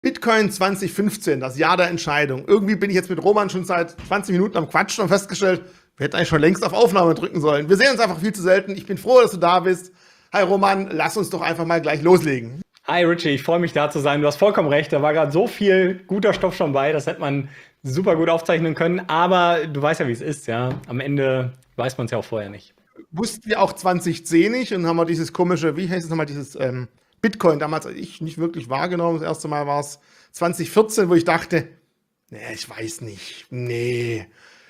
Bitcoin 2015, das Jahr der Entscheidung. Irgendwie bin ich jetzt mit Roman schon seit 20 Minuten am Quatschen und festgestellt, wir hätten eigentlich schon längst auf Aufnahme drücken sollen. Wir sehen uns einfach viel zu selten. Ich bin froh, dass du da bist. Hi Roman, lass uns doch einfach mal gleich loslegen. Hi Richie, ich freue mich da zu sein. Du hast vollkommen recht, da war gerade so viel guter Stoff schon bei, das hätte man super gut aufzeichnen können. Aber du weißt ja, wie es ist, ja. Am Ende weiß man es ja auch vorher nicht. Wussten wir auch 2010 nicht und haben wir dieses komische, wie heißt es nochmal, dieses Bitcoin damals ich nicht wirklich wahrgenommen. Das erste Mal war es 2014, wo ich dachte, nee, ich weiß nicht, nee.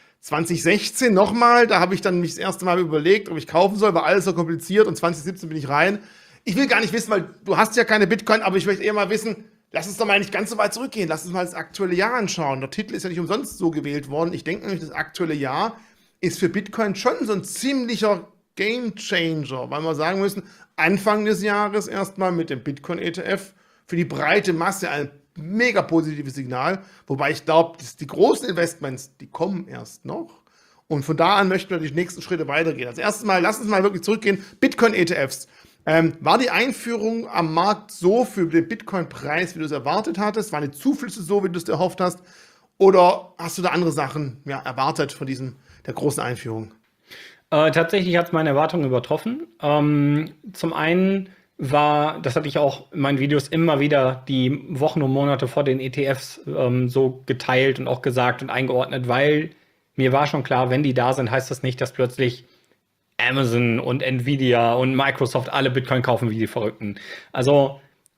2016 nochmal, da habe ich dann mich das erste Mal überlegt, ob ich kaufen soll, war alles so kompliziert und 2017 bin ich rein. Ich will gar nicht wissen, weil du hast ja keine Bitcoin, aber ich möchte eher mal wissen, lass uns doch mal nicht ganz so weit zurückgehen, lass uns mal das aktuelle Jahr anschauen. Der Titel ist ja nicht umsonst so gewählt worden. Ich denke nämlich, das aktuelle Jahr ist für Bitcoin schon so ein ziemlicher Game Changer, weil wir sagen müssen, Anfang des Jahres erstmal mit dem Bitcoin ETF für die breite Masse ein mega positives Signal, wobei ich glaube, die großen Investments, die kommen erst noch. Und von da an möchten wir die nächsten Schritte weitergehen. Als erstes Mal, lass uns mal wirklich zurückgehen, Bitcoin-ETFs. War die Einführung am Markt so für den Bitcoin-Preis, wie du es erwartet hattest? Waren die Zuflüsse so, wie du es dir erhofft hast? Oder hast du da andere Sachen erwartet von der großen Einführung? Tatsächlich hat es meine Erwartungen übertroffen. Zum einen das hatte ich auch in meinen Videos immer wieder die Wochen und Monate vor den ETFs so geteilt und auch gesagt und eingeordnet, weil mir war schon klar, wenn die da sind, heißt das nicht, dass plötzlich Amazon und Nvidia und Microsoft alle Bitcoin kaufen wie die Verrückten. Also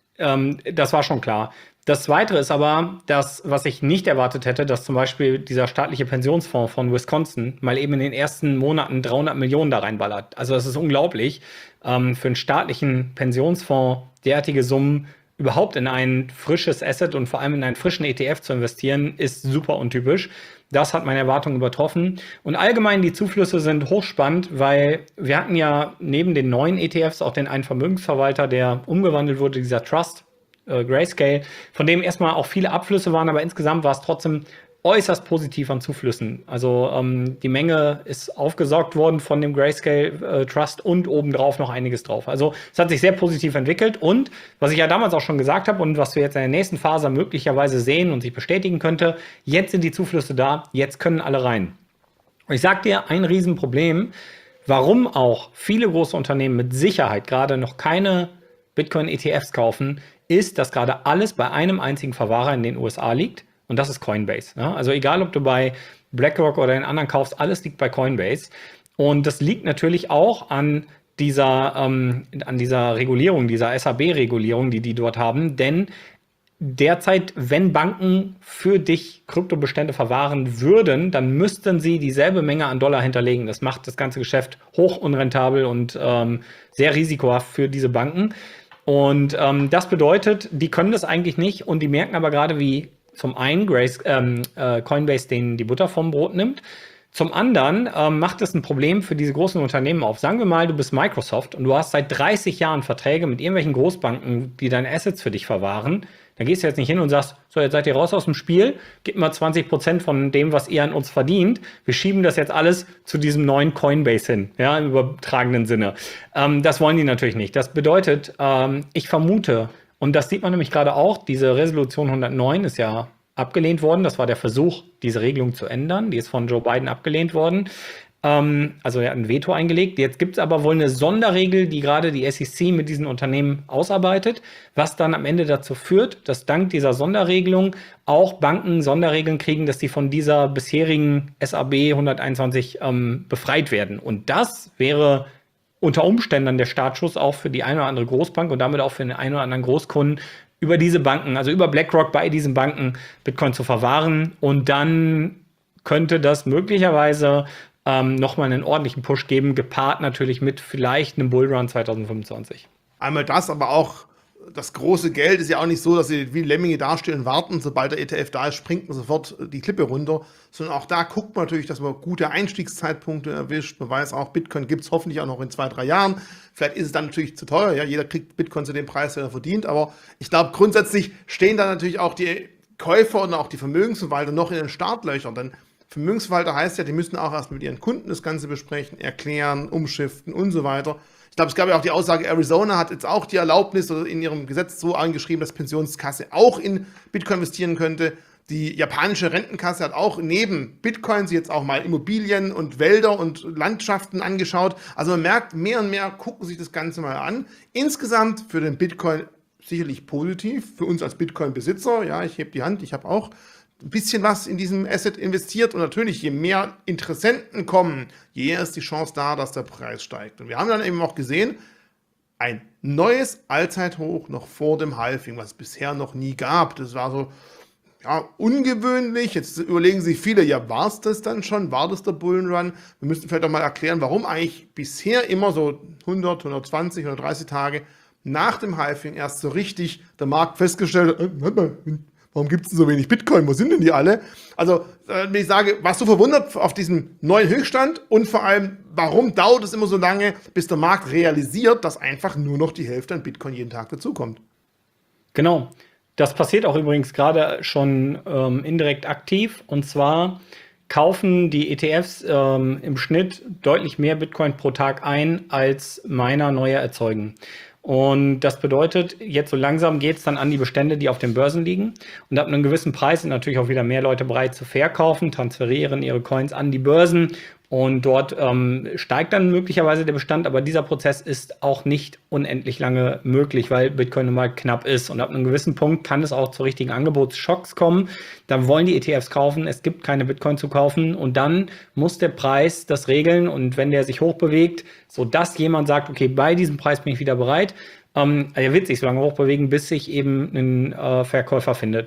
das war schon klar. Das Zweite ist aber, was ich nicht erwartet hätte, dass zum Beispiel dieser staatliche Pensionsfonds von Wisconsin mal eben in den ersten Monaten 300 Millionen da reinballert. Also das ist unglaublich, für einen staatlichen Pensionsfonds derartige Summen überhaupt in ein frisches Asset und vor allem in einen frischen ETF zu investieren, ist super untypisch. Das hat meine Erwartungen übertroffen. Und allgemein die Zuflüsse sind hochspannend, weil wir hatten ja neben den neuen ETFs auch den einen Vermögensverwalter, der umgewandelt wurde, dieser Trust, Grayscale, von dem erstmal auch viele Abflüsse waren, aber insgesamt war es trotzdem äußerst positiv an Zuflüssen. Also die Menge ist aufgesaugt worden von dem Grayscale Trust und obendrauf noch einiges drauf. Also es hat sich sehr positiv entwickelt und was ich ja damals auch schon gesagt habe und was wir jetzt in der nächsten Phase möglicherweise sehen und sich bestätigen könnte, jetzt sind die Zuflüsse da, jetzt können alle rein. Und ich sag dir, ein Riesenproblem, warum auch viele große Unternehmen mit Sicherheit gerade noch keine Bitcoin-ETFs kaufen, ist, dass gerade alles bei einem einzigen Verwahrer in den USA liegt und das ist Coinbase. Ja? Also egal, ob du bei BlackRock oder den anderen kaufst, alles liegt bei Coinbase und das liegt natürlich auch an dieser Regulierung, dieser SAB-Regulierung, die dort haben, denn derzeit, wenn Banken für dich Kryptobestände verwahren würden, dann müssten sie dieselbe Menge an Dollar hinterlegen. Das macht das ganze Geschäft hoch unrentabel und sehr risikohaft für diese Banken. Und das bedeutet, die können das eigentlich nicht und die merken aber gerade, wie zum einen Coinbase denen die Butter vom Brot nimmt. Zum anderen macht es ein Problem für diese großen Unternehmen auf. Sagen wir mal, du bist Microsoft und du hast seit 30 Jahren Verträge mit irgendwelchen Großbanken, die deine Assets für dich verwahren. Dann gehst du jetzt nicht hin und sagst, so, jetzt seid ihr raus aus dem Spiel, gebt mal 20% von dem, was ihr an uns verdient. Wir schieben das jetzt alles zu diesem neuen Coinbase hin, ja, im übertragenen Sinne. Das wollen die natürlich nicht. Das bedeutet, ich vermute, und das sieht man nämlich gerade auch, diese Resolution 109 ist ja abgelehnt worden. Das war der Versuch, diese Regelung zu ändern. Die ist von Joe Biden abgelehnt worden. Also er hat ein Veto eingelegt. Jetzt gibt es aber wohl eine Sonderregel, die gerade die SEC mit diesen Unternehmen ausarbeitet, was dann am Ende dazu führt, dass dank dieser Sonderregelung auch Banken Sonderregeln kriegen, dass sie von dieser bisherigen SAB 121 befreit werden. Und das wäre unter Umständen der Startschuss auch für die eine oder andere Großbank und damit auch für den einen oder anderen Großkunden, über diese Banken, also über BlackRock bei diesen Banken Bitcoin zu verwahren. Und dann könnte das möglicherweise nochmal einen ordentlichen Push geben, gepaart natürlich mit vielleicht einem Bullrun 2025. Einmal das, aber auch das große Geld ist ja auch nicht so, dass sie wie Lemminge dastehen und warten. Sobald der ETF da ist, springt man sofort die Klippe runter. Sondern auch da guckt man natürlich, dass man gute Einstiegszeitpunkte erwischt. Man weiß auch, Bitcoin gibt es hoffentlich auch noch in 2-3 Jahren. Vielleicht ist es dann natürlich zu teuer. Ja, jeder kriegt Bitcoin zu dem Preis, den er verdient. Aber ich glaube, grundsätzlich stehen da natürlich auch die Käufer und auch die Vermögensverwalter noch in den Startlöchern. Denn Vermögensverwalter heißt ja, die müssen auch erst mit ihren Kunden das Ganze besprechen, erklären, umschiften und so weiter. Ich glaube, es gab ja auch die Aussage, Arizona hat jetzt auch die Erlaubnis oder in ihrem Gesetz so angeschrieben, dass Pensionskasse auch in Bitcoin investieren könnte. Die japanische Rentenkasse hat auch neben Bitcoin sich jetzt auch mal Immobilien und Wälder und Landschaften angeschaut. Also man merkt, mehr und mehr gucken sich das Ganze mal an. Insgesamt für den Bitcoin sicherlich positiv, für uns als Bitcoin-Besitzer. Ja, ich hebe die Hand, ich habe auch ein bisschen was in diesem Asset investiert und natürlich, je mehr Interessenten kommen, je eher ist die Chance da, dass der Preis steigt. Und wir haben dann eben auch gesehen, ein neues Allzeithoch noch vor dem Halving, was es bisher noch nie gab. Das war so, ja, ungewöhnlich. Jetzt überlegen sich viele, ja, war es das dann schon? War das der Bullenrun? Wir müssen vielleicht auch mal erklären, warum eigentlich bisher immer so 100, 120, 130 Tage nach dem Halving erst so richtig der Markt festgestellt hat, warum gibt es denn so wenig Bitcoin? Wo sind denn die alle? Also, wenn ich sage, warst du verwundert auf diesem neuen Höchststand und vor allem, warum dauert es immer so lange, bis der Markt realisiert, dass einfach nur noch die Hälfte an Bitcoin jeden Tag dazukommt? Genau. Das passiert auch übrigens gerade schon indirekt aktiv. Und zwar kaufen die ETFs im Schnitt deutlich mehr Bitcoin pro Tag ein, als Miner neue erzeugen. Und das bedeutet, jetzt so langsam geht es dann an die Bestände, die auf den Börsen liegen. Und ab einem gewissen Preis sind natürlich auch wieder mehr Leute bereit zu verkaufen, transferieren ihre Coins an die Börsen. Und dort steigt dann möglicherweise der Bestand, aber dieser Prozess ist auch nicht unendlich lange möglich, weil Bitcoin nun mal knapp ist. Und ab einem gewissen Punkt kann es auch zu richtigen Angebotsschocks kommen. Da wollen die ETFs kaufen, es gibt keine Bitcoin zu kaufen und dann muss der Preis das regeln. Und wenn der sich hochbewegt, sodass jemand sagt, okay, bei diesem Preis bin ich wieder bereit, er wird sich so lange hochbewegen, bis sich eben ein Verkäufer findet.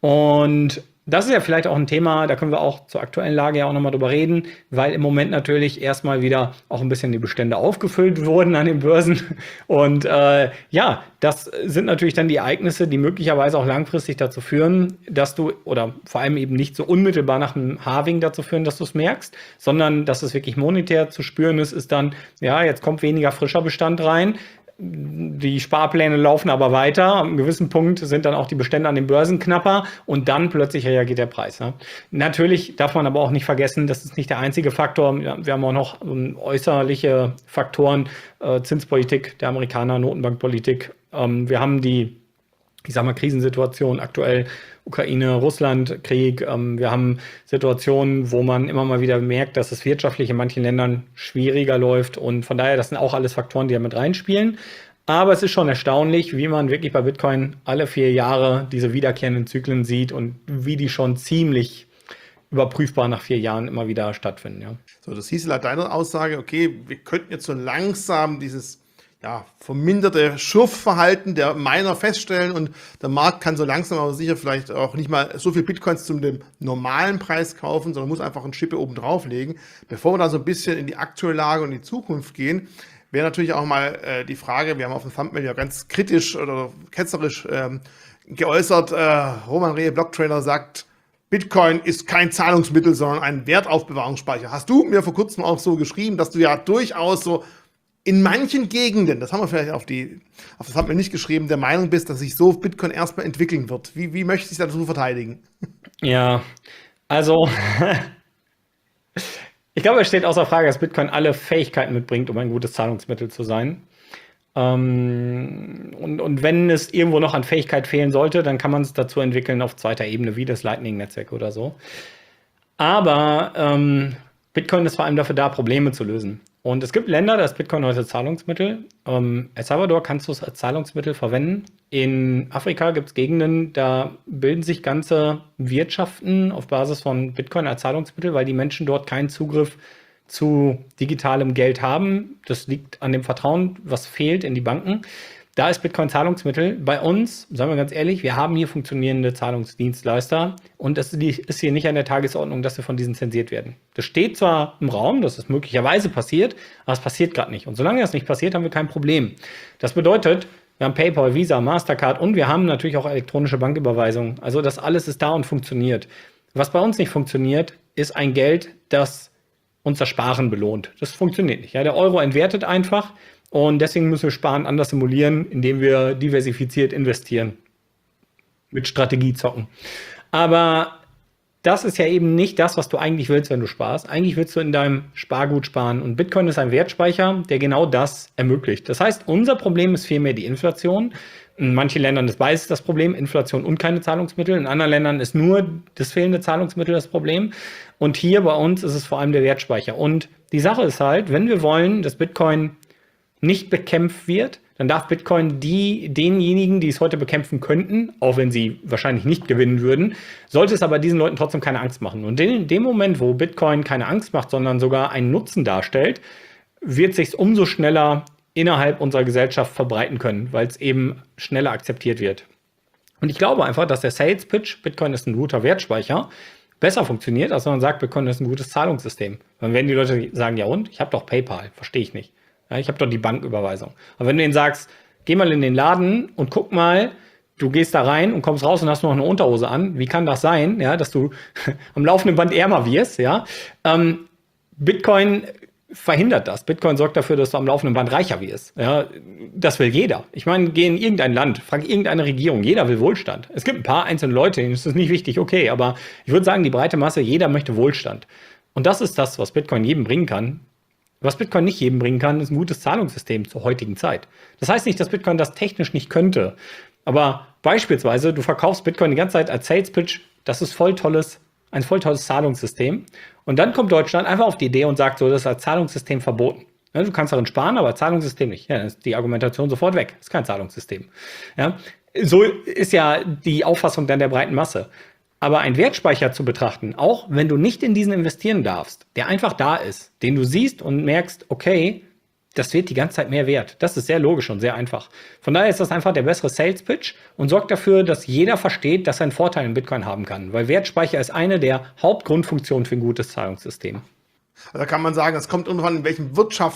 Und das ist ja vielleicht auch ein Thema, da können wir auch zur aktuellen Lage ja auch nochmal drüber reden, weil im Moment natürlich erstmal wieder auch ein bisschen die Bestände aufgefüllt wurden an den Börsen. Und ja, das sind natürlich dann die Ereignisse, die möglicherweise auch langfristig dazu führen, dass du, oder vor allem eben nicht so unmittelbar nach einem Halving dazu führen, dass du es merkst, sondern dass es wirklich monetär zu spüren ist dann, ja, jetzt kommt weniger frischer Bestand rein. Die Sparpläne laufen aber weiter. Am gewissen Punkt sind dann auch die Bestände an den Börsen knapper und dann plötzlich reagiert der Preis. Ja. Natürlich darf man aber auch nicht vergessen, das ist nicht der einzige Faktor. Wir haben auch noch äußerliche Faktoren, Zinspolitik der Amerikaner, Notenbankpolitik. Wir haben die, ich sag mal, Krisensituation aktuell, Ukraine, Russland, Krieg. Wir haben Situationen, wo man immer mal wieder merkt, dass es wirtschaftlich in manchen Ländern schwieriger läuft. Und von daher, das sind auch alles Faktoren, die da mit reinspielen. Aber es ist schon erstaunlich, wie man wirklich bei Bitcoin alle 4 Jahre diese wiederkehrenden Zyklen sieht und wie die schon ziemlich überprüfbar nach 4 Jahren immer wieder stattfinden. Ja. So, das hieß laut deiner Aussage, okay, wir könnten jetzt so langsam dieses verminderte Schurfverhalten der Miner feststellen und der Markt kann so langsam aber sicher vielleicht auch nicht mal so viel Bitcoins zu dem normalen Preis kaufen, sondern muss einfach eine Schippe oben drauflegen. Bevor wir da so ein bisschen in die aktuelle Lage und die Zukunft gehen, wäre natürlich auch mal die Frage, wir haben auf dem Thumbnail ja ganz kritisch oder ketzerisch geäußert, Roman Rehe, Blocktrader, sagt, Bitcoin ist kein Zahlungsmittel, sondern ein Wertaufbewahrungsspeicher. Hast du mir vor kurzem auch so geschrieben, dass du ja durchaus so in manchen Gegenden, das haben wir vielleicht auf das haben wir nicht geschrieben, der Meinung bist, dass sich so Bitcoin erstmal entwickeln wird. Wie möchtest du dich dazu verteidigen? Ja, also ich glaube, es steht außer Frage, dass Bitcoin alle Fähigkeiten mitbringt, um ein gutes Zahlungsmittel zu sein. Und wenn es irgendwo noch an Fähigkeit fehlen sollte, dann kann man es dazu entwickeln auf zweiter Ebene, wie das Lightning-Netzwerk oder so. Aber Bitcoin ist vor allem dafür da, Probleme zu lösen. Und es gibt Länder, da ist Bitcoin heute Zahlungsmittel. El Salvador kannst du es als Zahlungsmittel verwenden. In Afrika gibt es Gegenden, da bilden sich ganze Wirtschaften auf Basis von Bitcoin als Zahlungsmittel, weil die Menschen dort keinen Zugriff zu digitalem Geld haben. Das liegt an dem Vertrauen, was fehlt in die Banken. Da ist Bitcoin Zahlungsmittel. Bei uns, sagen wir ganz ehrlich, wir haben hier funktionierende Zahlungsdienstleister und es ist hier nicht an der Tagesordnung, dass wir von diesen zensiert werden. Das steht zwar im Raum, dass es möglicherweise passiert, aber es passiert gerade nicht. Und solange das nicht passiert, haben wir kein Problem. Das bedeutet, wir haben PayPal, Visa, Mastercard und wir haben natürlich auch elektronische Banküberweisungen. Also das alles ist da und funktioniert. Was bei uns nicht funktioniert, ist ein Geld, das unser Sparen belohnt. Das funktioniert nicht. Ja, der Euro entwertet einfach. Und deswegen müssen wir Sparen anders simulieren, indem wir diversifiziert investieren. Mit Strategie zocken. Aber das ist ja eben nicht das, was du eigentlich willst, wenn du sparst. Eigentlich willst du in deinem Spargut sparen. Und Bitcoin ist ein Wertspeicher, der genau das ermöglicht. Das heißt, unser Problem ist vielmehr die Inflation. In manchen Ländern ist beides das Problem, Inflation und keine Zahlungsmittel. In anderen Ländern ist nur das fehlende Zahlungsmittel das Problem. Und hier bei uns ist es vor allem der Wertspeicher. Und die Sache ist halt, wenn wir wollen, dass Bitcoin nicht bekämpft wird, dann darf Bitcoin denjenigen, die es heute bekämpfen könnten, auch wenn sie wahrscheinlich nicht gewinnen würden, sollte es aber diesen Leuten trotzdem keine Angst machen. Und in dem Moment, wo Bitcoin keine Angst macht, sondern sogar einen Nutzen darstellt, wird sich umso schneller innerhalb unserer Gesellschaft verbreiten können, weil es eben schneller akzeptiert wird. Und ich glaube einfach, dass der Sales Pitch, Bitcoin ist ein guter Wertspeicher, besser funktioniert, als wenn man sagt, Bitcoin ist ein gutes Zahlungssystem. Dann werden die Leute sagen, ja und? Ich habe doch PayPal, verstehe ich nicht. Ja, ich habe doch die Banküberweisung. Aber wenn du denen sagst, geh mal in den Laden und guck mal, du gehst da rein und kommst raus und hast noch eine Unterhose an. Wie kann das sein, ja, dass du am laufenden Band ärmer wirst? Ja? Bitcoin verhindert das. Bitcoin sorgt dafür, dass du am laufenden Band reicher wirst. Ja? Das will jeder. Ich meine, geh in irgendein Land, frag irgendeine Regierung. Jeder will Wohlstand. Es gibt ein paar einzelne Leute, denen ist das nicht wichtig, okay. Aber ich würde sagen, die breite Masse, jeder möchte Wohlstand. Und das ist das, was Bitcoin jedem bringen kann. Was Bitcoin nicht jedem bringen kann, ist ein gutes Zahlungssystem zur heutigen Zeit. Das heißt nicht, dass Bitcoin das technisch nicht könnte. Aber beispielsweise, du verkaufst Bitcoin die ganze Zeit als Sales Pitch, das ist ein voll tolles Zahlungssystem. Und dann kommt Deutschland einfach auf die Idee und sagt so, das ist als Zahlungssystem verboten. Ja, du kannst darin sparen, aber als Zahlungssystem nicht. Ja, dann ist die Argumentation sofort weg. Das ist kein Zahlungssystem. Ja, so ist ja die Auffassung dann der breiten Masse. Aber einen Wertspeicher zu betrachten, auch wenn du nicht in diesen investieren darfst, der einfach da ist, den du siehst und merkst, okay, das wird die ganze Zeit mehr wert. Das ist sehr logisch und sehr einfach. Von daher ist das einfach der bessere Sales Pitch und sorgt dafür, dass jeder versteht, dass er einen Vorteil in Bitcoin haben kann. Weil Wertspeicher ist eine der Hauptgrundfunktionen für ein gutes Zahlungssystem. Also da kann man sagen, es kommt irgendwann, in welchem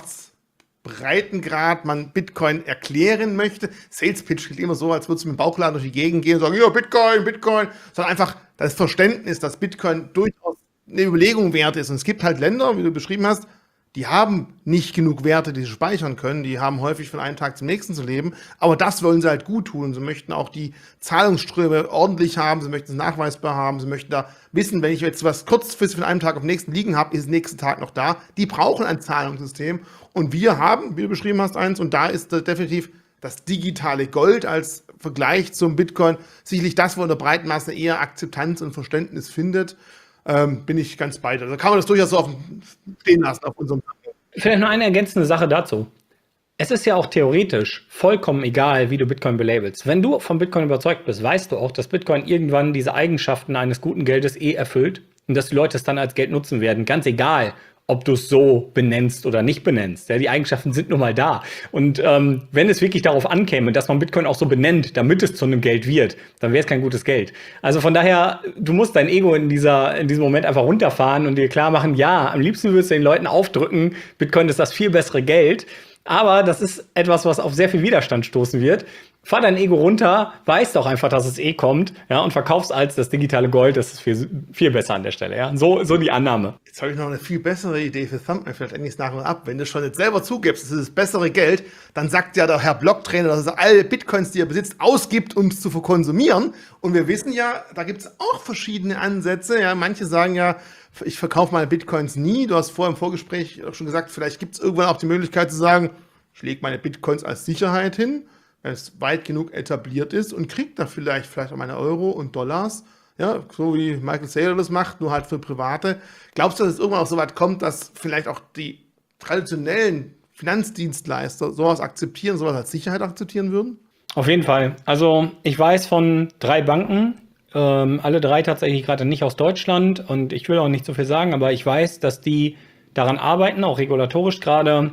Wirtschaftsbreitengrad man Bitcoin erklären möchte. Sales Pitch klingt immer so, als würdest du mit dem Bauchladen durch die Gegend gehen und sagen, ja, Bitcoin, Bitcoin, sondern einfach das Verständnis, dass Bitcoin durchaus eine Überlegung wert ist. Und es gibt halt Länder, wie du beschrieben hast, die haben nicht genug Werte, die sie speichern können. Die haben häufig von einem Tag zum nächsten zu leben. Aber das wollen sie halt gut tun. Sie möchten auch die Zahlungsströme ordentlich haben. Sie möchten es nachweisbar haben. Sie möchten da wissen, wenn ich jetzt was kurzfristig von einem Tag auf den nächsten liegen habe, ist es nächsten Tag noch da. Die brauchen ein Zahlungssystem. Und wir haben, wie du beschrieben hast, eins. Und da ist definitiv das digitale Gold als Vergleich zum Bitcoin sicherlich das, wo in der breiten Masse eher Akzeptanz und Verständnis findet. Bin ich ganz bei dir. Also kann man das durchaus so stehen lassen auf unserem Planet. Vielleicht noch eine ergänzende Sache dazu. Es ist ja auch theoretisch vollkommen egal, wie du Bitcoin belabelst. Wenn du von Bitcoin überzeugt bist, weißt du auch, dass Bitcoin irgendwann diese Eigenschaften eines guten Geldes erfüllt und dass die Leute es dann als Geld nutzen werden. Ganz egal, ob du es so benennst oder nicht benennst. Ja, die Eigenschaften sind nun mal da. Und wenn es wirklich darauf ankäme, dass man Bitcoin auch so benennt, damit es zu einem Geld wird, dann wäre es kein gutes Geld. Also von daher, du musst dein Ego in diesem Moment einfach runterfahren und dir klar machen, ja, am liebsten würdest du den Leuten aufdrücken, Bitcoin ist das viel bessere Geld. Aber das ist etwas, was auf sehr viel Widerstand stoßen wird. Fahr dein Ego runter, weißt auch einfach, dass es kommt, ja, und verkaufst als das digitale Gold, das ist viel, viel besser an der Stelle, ja. So die Annahme. Jetzt habe ich noch eine viel bessere Idee für Thumbnail, vielleicht endlich nach und ab. Wenn du schon jetzt selber zugibst, das ist das bessere Geld, dann sagt ja der Herr Blocktrainer, dass er alle Bitcoins, die er besitzt, ausgibt, um es zu verkonsumieren. Und wir wissen ja, da gibt es auch verschiedene Ansätze. Ja, manche sagen ja, ich verkaufe meine Bitcoins nie. Du hast vorher im Vorgespräch auch schon gesagt, vielleicht gibt es irgendwann auch die Möglichkeit zu sagen, ich lege meine Bitcoins als Sicherheit hin, wenn es weit genug etabliert ist und kriege da vielleicht auch meine Euro und Dollars, ja, so wie Michael Saylor das macht, nur halt für Private. Glaubst du, dass es irgendwann auch so weit kommt, dass vielleicht auch die traditionellen Finanzdienstleister sowas akzeptieren, sowas als Sicherheit akzeptieren würden? Auf jeden Fall. Also ich weiß von 3 Banken, alle 3 tatsächlich gerade nicht aus Deutschland und ich will auch nicht so viel sagen, aber ich weiß, dass die daran arbeiten, auch regulatorisch gerade,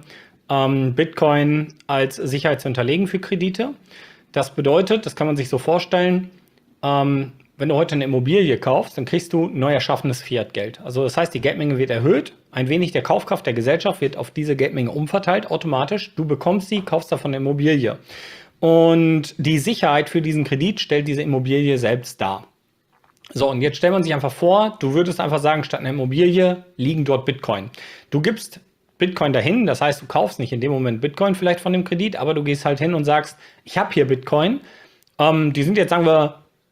Bitcoin als Sicherheit zu hinterlegen für Kredite. Das bedeutet, das kann man sich so vorstellen, wenn du heute eine Immobilie kaufst, dann kriegst du neu erschaffenes Fiat-Geld. Also das heißt, die Geldmenge wird erhöht, ein wenig der Kaufkraft der Gesellschaft wird auf diese Geldmenge umverteilt, automatisch. Du bekommst sie, kaufst davon eine Immobilie. Und die Sicherheit für diesen Kredit stellt diese Immobilie selbst dar. So, und jetzt stellt man sich einfach vor, du würdest einfach sagen, statt einer Immobilie liegen dort Bitcoin. Du gibst Bitcoin dahin, das heißt, du kaufst nicht in dem Moment Bitcoin vielleicht von dem Kredit, aber du gehst halt hin und sagst, ich habe hier Bitcoin, die sind jetzt, sagen wir,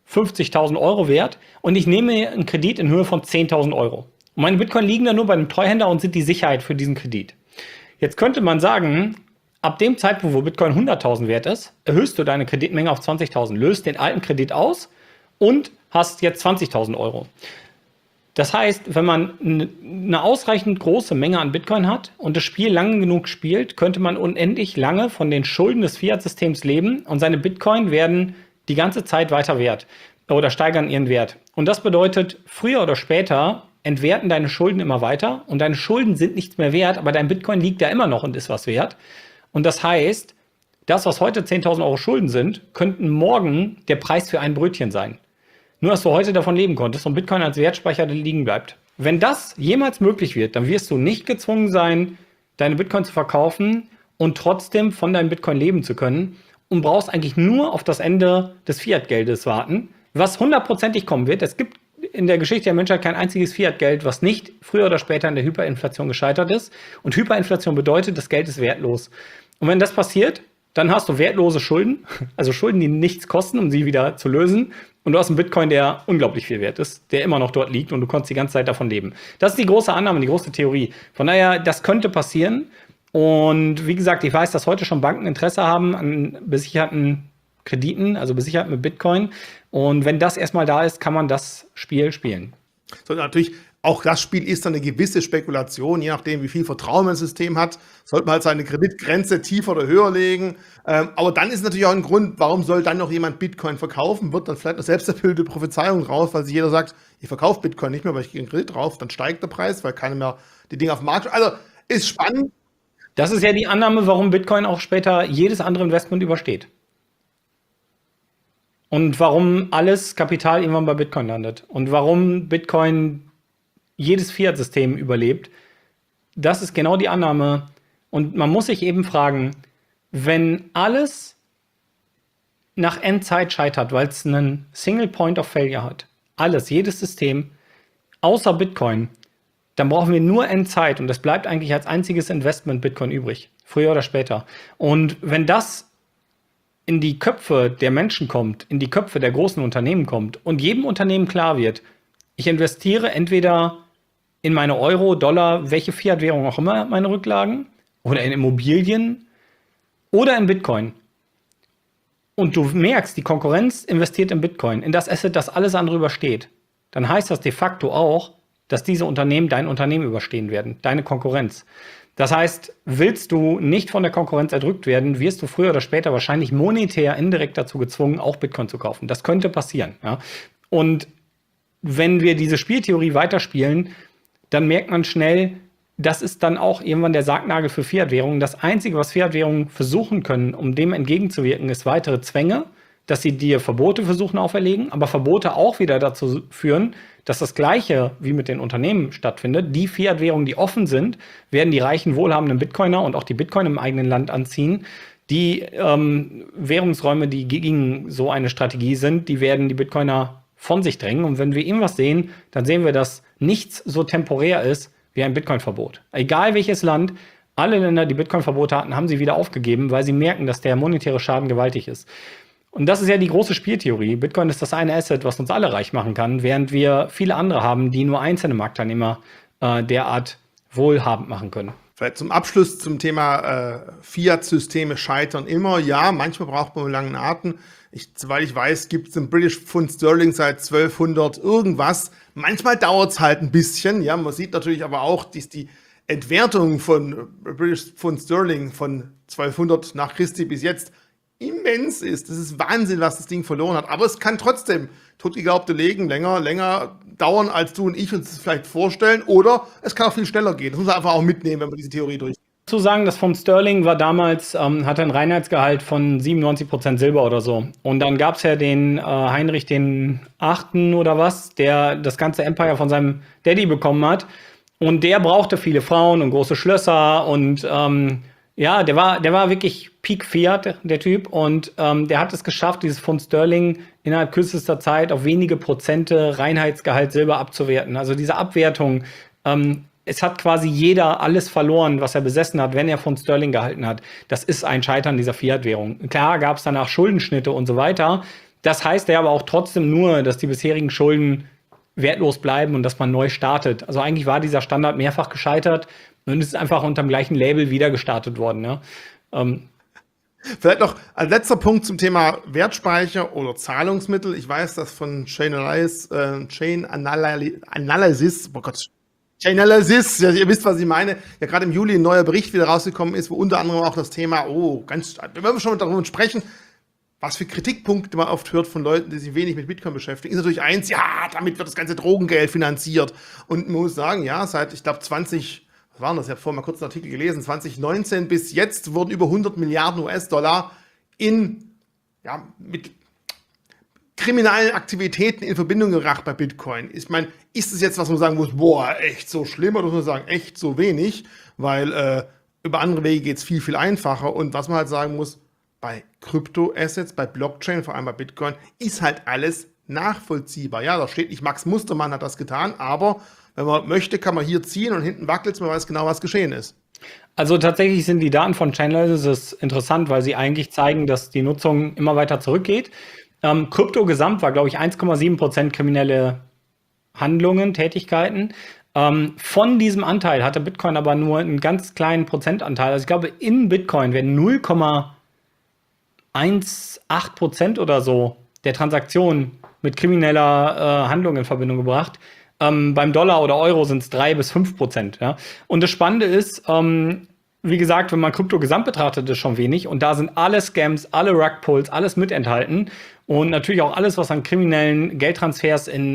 50.000 Euro wert und ich nehme mir einen Kredit in Höhe von 10.000 Euro. Und meine Bitcoin liegen dann nur bei einem Treuhänder und sind die Sicherheit für diesen Kredit. Jetzt könnte man sagen, ab dem Zeitpunkt, wo Bitcoin 100.000 wert ist, erhöhst du deine Kreditmenge auf 20.000, löst den alten Kredit aus und hast jetzt 20.000 Euro. Das heißt, wenn man eine ausreichend große Menge an Bitcoin hat und das Spiel lange genug spielt, könnte man unendlich lange von den Schulden des Fiat-Systems leben und seine Bitcoin werden die ganze Zeit weiter wert oder steigern ihren Wert. Und das bedeutet, früher oder später entwerten deine Schulden immer weiter und deine Schulden sind nichts mehr wert, aber dein Bitcoin liegt ja immer noch und ist was wert. Und das heißt, das, was heute 10.000 Euro Schulden sind, könnten morgen der Preis für ein Brötchen sein. Nur, dass du heute davon leben konntest und Bitcoin als Wertspeicher liegen bleibt. Wenn das jemals möglich wird, dann wirst du nicht gezwungen sein, deine Bitcoin zu verkaufen und trotzdem von deinem Bitcoin leben zu können und brauchst eigentlich nur auf das Ende des Fiat-Geldes warten, was hundertprozentig kommen wird. Es gibt in der Geschichte der Menschheit kein einziges Fiat-Geld, was nicht früher oder später in der Hyperinflation gescheitert ist. Und Hyperinflation bedeutet, das Geld ist wertlos. Und wenn das passiert, dann hast du wertlose Schulden, also Schulden, die nichts kosten, um sie wieder zu lösen. Und du hast einen Bitcoin, der unglaublich viel wert ist, der immer noch dort liegt und du konntest die ganze Zeit davon leben. Das ist die große Annahme, die große Theorie. Von daher, das könnte passieren. Und wie gesagt, ich weiß, dass heute schon Banken Interesse haben an besicherten Krediten, also besichert mit Bitcoin. Und wenn das erstmal da ist, kann man das Spiel spielen. So, natürlich, auch das Spiel ist dann eine gewisse Spekulation, je nachdem, wie viel Vertrauen man ins System hat, sollte man halt seine Kreditgrenze tiefer oder höher legen. Aber dann ist natürlich auch ein Grund, warum soll dann noch jemand Bitcoin verkaufen? Wird dann vielleicht eine selbsterfüllte Prophezeiung raus, weil sich jeder sagt, ich verkaufe Bitcoin nicht mehr, weil ich gehe einen Kredit drauf, dann steigt der Preis, weil keiner mehr die Dinge auf dem Markt. Also ist spannend. Das ist ja die Annahme, warum Bitcoin auch später jedes andere Investment übersteht. Und warum alles Kapital irgendwann bei Bitcoin landet. Und warum Bitcoin jedes Fiat-System überlebt. Das ist genau die Annahme. Und man muss sich eben fragen, wenn alles nach Endzeit scheitert, weil es einen Single Point of Failure hat, alles, jedes System, außer Bitcoin, dann brauchen wir nur Endzeit und es bleibt eigentlich als einziges Investment Bitcoin übrig, früher oder später. Und wenn das in die Köpfe der Menschen kommt, in die Köpfe der großen Unternehmen kommt und jedem Unternehmen klar wird, ich investiere entweder in meine Euro, Dollar, welche Fiat-Währung auch immer, meine Rücklagen, oder in Immobilien oder in Bitcoin. Und du merkst, die Konkurrenz investiert in Bitcoin, in das Asset, das alles andere übersteht. Dann heißt das de facto auch, dass diese Unternehmen dein Unternehmen überstehen werden, deine Konkurrenz. Das heißt, willst du nicht von der Konkurrenz erdrückt werden, wirst du früher oder später wahrscheinlich monetär indirekt dazu gezwungen, auch Bitcoin zu kaufen. Das könnte passieren. Ja? Und wenn wir diese Spieltheorie weiterspielen, dann merkt man schnell, das ist dann auch irgendwann der Sargnagel für Fiat-Währungen. Das Einzige, was Fiat-Währungen versuchen können, um dem entgegenzuwirken, ist weitere Zwänge, dass sie dir Verbote versuchen auferlegen, aber Verbote auch wieder dazu führen, dass das Gleiche wie mit den Unternehmen stattfindet. Die Fiat-Währungen, die offen sind, werden die reichen, wohlhabenden Bitcoiner und auch die Bitcoin im eigenen Land anziehen. Die Währungsräume, die gegen so eine Strategie sind, die werden die Bitcoiner von sich drängen. Und wenn wir irgendwas sehen, dann sehen wir, dass nichts so temporär ist wie ein Bitcoin-Verbot. Egal welches Land, alle Länder, die Bitcoin-Verbote hatten, haben sie wieder aufgegeben, weil sie merken, dass der monetäre Schaden gewaltig ist. Und das ist ja die große Spieltheorie. Bitcoin ist das eine Asset, was uns alle reich machen kann, während wir viele andere haben, die nur einzelne Marktteilnehmer derart wohlhabend machen können. Vielleicht zum Abschluss zum Thema Fiat-Systeme scheitern immer. Ja, manchmal braucht man einen langen Atem. Soweit ich weiß, gibt es den British Pfund Sterling seit 1200 irgendwas. Manchmal dauert es halt ein bisschen. Ja, man sieht natürlich aber auch, dass die Entwertung von British Pfund Sterling von 1200 nach Christi bis jetzt immens ist. Das ist Wahnsinn, was das Ding verloren hat. Aber es kann trotzdem totgeglaubte Legen länger dauern, als du und ich uns das vielleicht vorstellen. Oder es kann auch viel schneller gehen. Das muss man einfach auch mitnehmen, wenn man diese Theorie durchgeht. Zu sagen, das Pfund Sterling war damals, hatte ein Reinheitsgehalt von 97% Silber oder so. Und dann gab es ja den Heinrich den Achten oder was, der das ganze Empire von seinem Daddy bekommen hat. Und der brauchte viele Frauen und große Schlösser und ja, der war wirklich Peak Fiat, der Typ. Und der hat es geschafft, dieses Pfund Sterling innerhalb kürzester Zeit auf wenige Prozente Reinheitsgehalt Silber abzuwerten. Also diese Abwertung, es hat quasi jeder alles verloren, was er besessen hat, wenn er Pfund Sterling gehalten hat. Das ist ein Scheitern dieser Fiat-Währung. Klar gab es danach Schuldenschnitte und so weiter. Das heißt ja aber auch trotzdem nur, dass die bisherigen Schulden wertlos bleiben und dass man neu startet. Also eigentlich war dieser Standard mehrfach gescheitert und ist einfach unter dem gleichen Label wieder gestartet worden. Ja? Vielleicht noch ein letzter Punkt zum Thema Wertspeicher oder Zahlungsmittel. Ich weiß, dass von Chainalysis, oh Gott, Chainalysis, ja, ihr wisst, was ich meine, ja gerade im Juli ein neuer Bericht wieder rausgekommen ist, wo unter anderem auch das Thema, wenn wir schon darüber sprechen, was für Kritikpunkte man oft hört von Leuten, die sich wenig mit Bitcoin beschäftigen, ist natürlich eins, ja, damit wird das ganze Drogengeld finanziert. Und man muss sagen, ja, seit, ich glaube, was waren das? Ich habe vorhin mal kurz einen Artikel gelesen, 2019 bis jetzt wurden über 100 Milliarden US-Dollar mit kriminellen Aktivitäten in Verbindung gebracht bei Bitcoin. Ich meine, ist es jetzt, was man sagen muss, boah, echt so schlimm, oder muss man sagen, echt so wenig, weil über andere Wege geht es viel, viel einfacher. Und was man halt sagen muss, bei Kryptoassets, bei Blockchain, vor allem bei Bitcoin, ist halt alles nachvollziehbar. Ja, da steht nicht, Max Mustermann hat das getan, aber wenn man möchte, kann man hier ziehen und hinten wackelt es, man weiß genau, was geschehen ist. Also tatsächlich sind die Daten von Chainalysis interessant, weil sie eigentlich zeigen, dass die Nutzung immer weiter zurückgeht. Krypto gesamt war, glaube ich, 1,7% kriminelle Handlungen, Tätigkeiten. Von diesem Anteil hatte Bitcoin aber nur einen ganz kleinen Prozentanteil. Also ich glaube, in Bitcoin werden 0,18% oder so der Transaktionen mit krimineller Handlung in Verbindung gebracht. Beim Dollar oder Euro sind es 3-5%. Ja? Und das Spannende ist, wie gesagt, wenn man Krypto gesamt betrachtet, ist schon wenig. Und da sind alle Scams, alle Rugpulls, alles mit enthalten. Und natürlich auch alles, was an kriminellen Geldtransfers in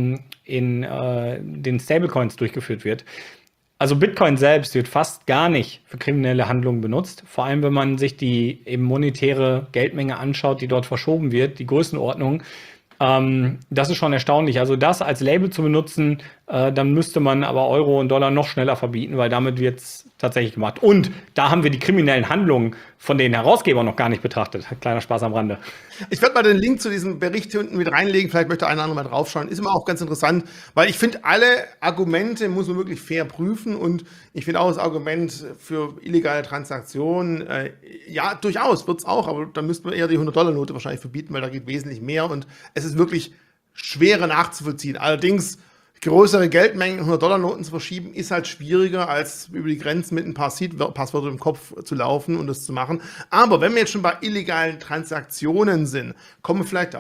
den Stablecoins durchgeführt wird. Also Bitcoin selbst wird fast gar nicht für kriminelle Handlungen benutzt. Vor allem, wenn man sich die eben monetäre Geldmenge anschaut, die dort verschoben wird, die Größenordnung. Das ist schon erstaunlich. Also das als Label zu benutzen, dann müsste man aber Euro und Dollar noch schneller verbieten, weil damit wird es tatsächlich gemacht. Und da haben wir die kriminellen Handlungen von den Herausgebern noch gar nicht betrachtet. Kleiner Spaß am Rande. Ich werde mal den Link zu diesem Bericht hier unten mit reinlegen. Vielleicht möchte einer andere mal draufschauen. Ist immer auch ganz interessant, weil ich finde, alle Argumente muss man wirklich fair prüfen. Und ich finde auch das Argument für illegale Transaktionen, ja, durchaus wird es auch. Aber dann müsste man eher die 100-Dollar-Note wahrscheinlich verbieten, weil da geht wesentlich mehr. Und es ist wirklich schwerer nachzuvollziehen. Allerdings größere Geldmengen in 100-Dollar-Noten zu verschieben, ist halt schwieriger, als über die Grenzen mit ein paar Seed-Passwörtern im Kopf zu laufen und das zu machen. Aber wenn wir jetzt schon bei illegalen Transaktionen sind, kommen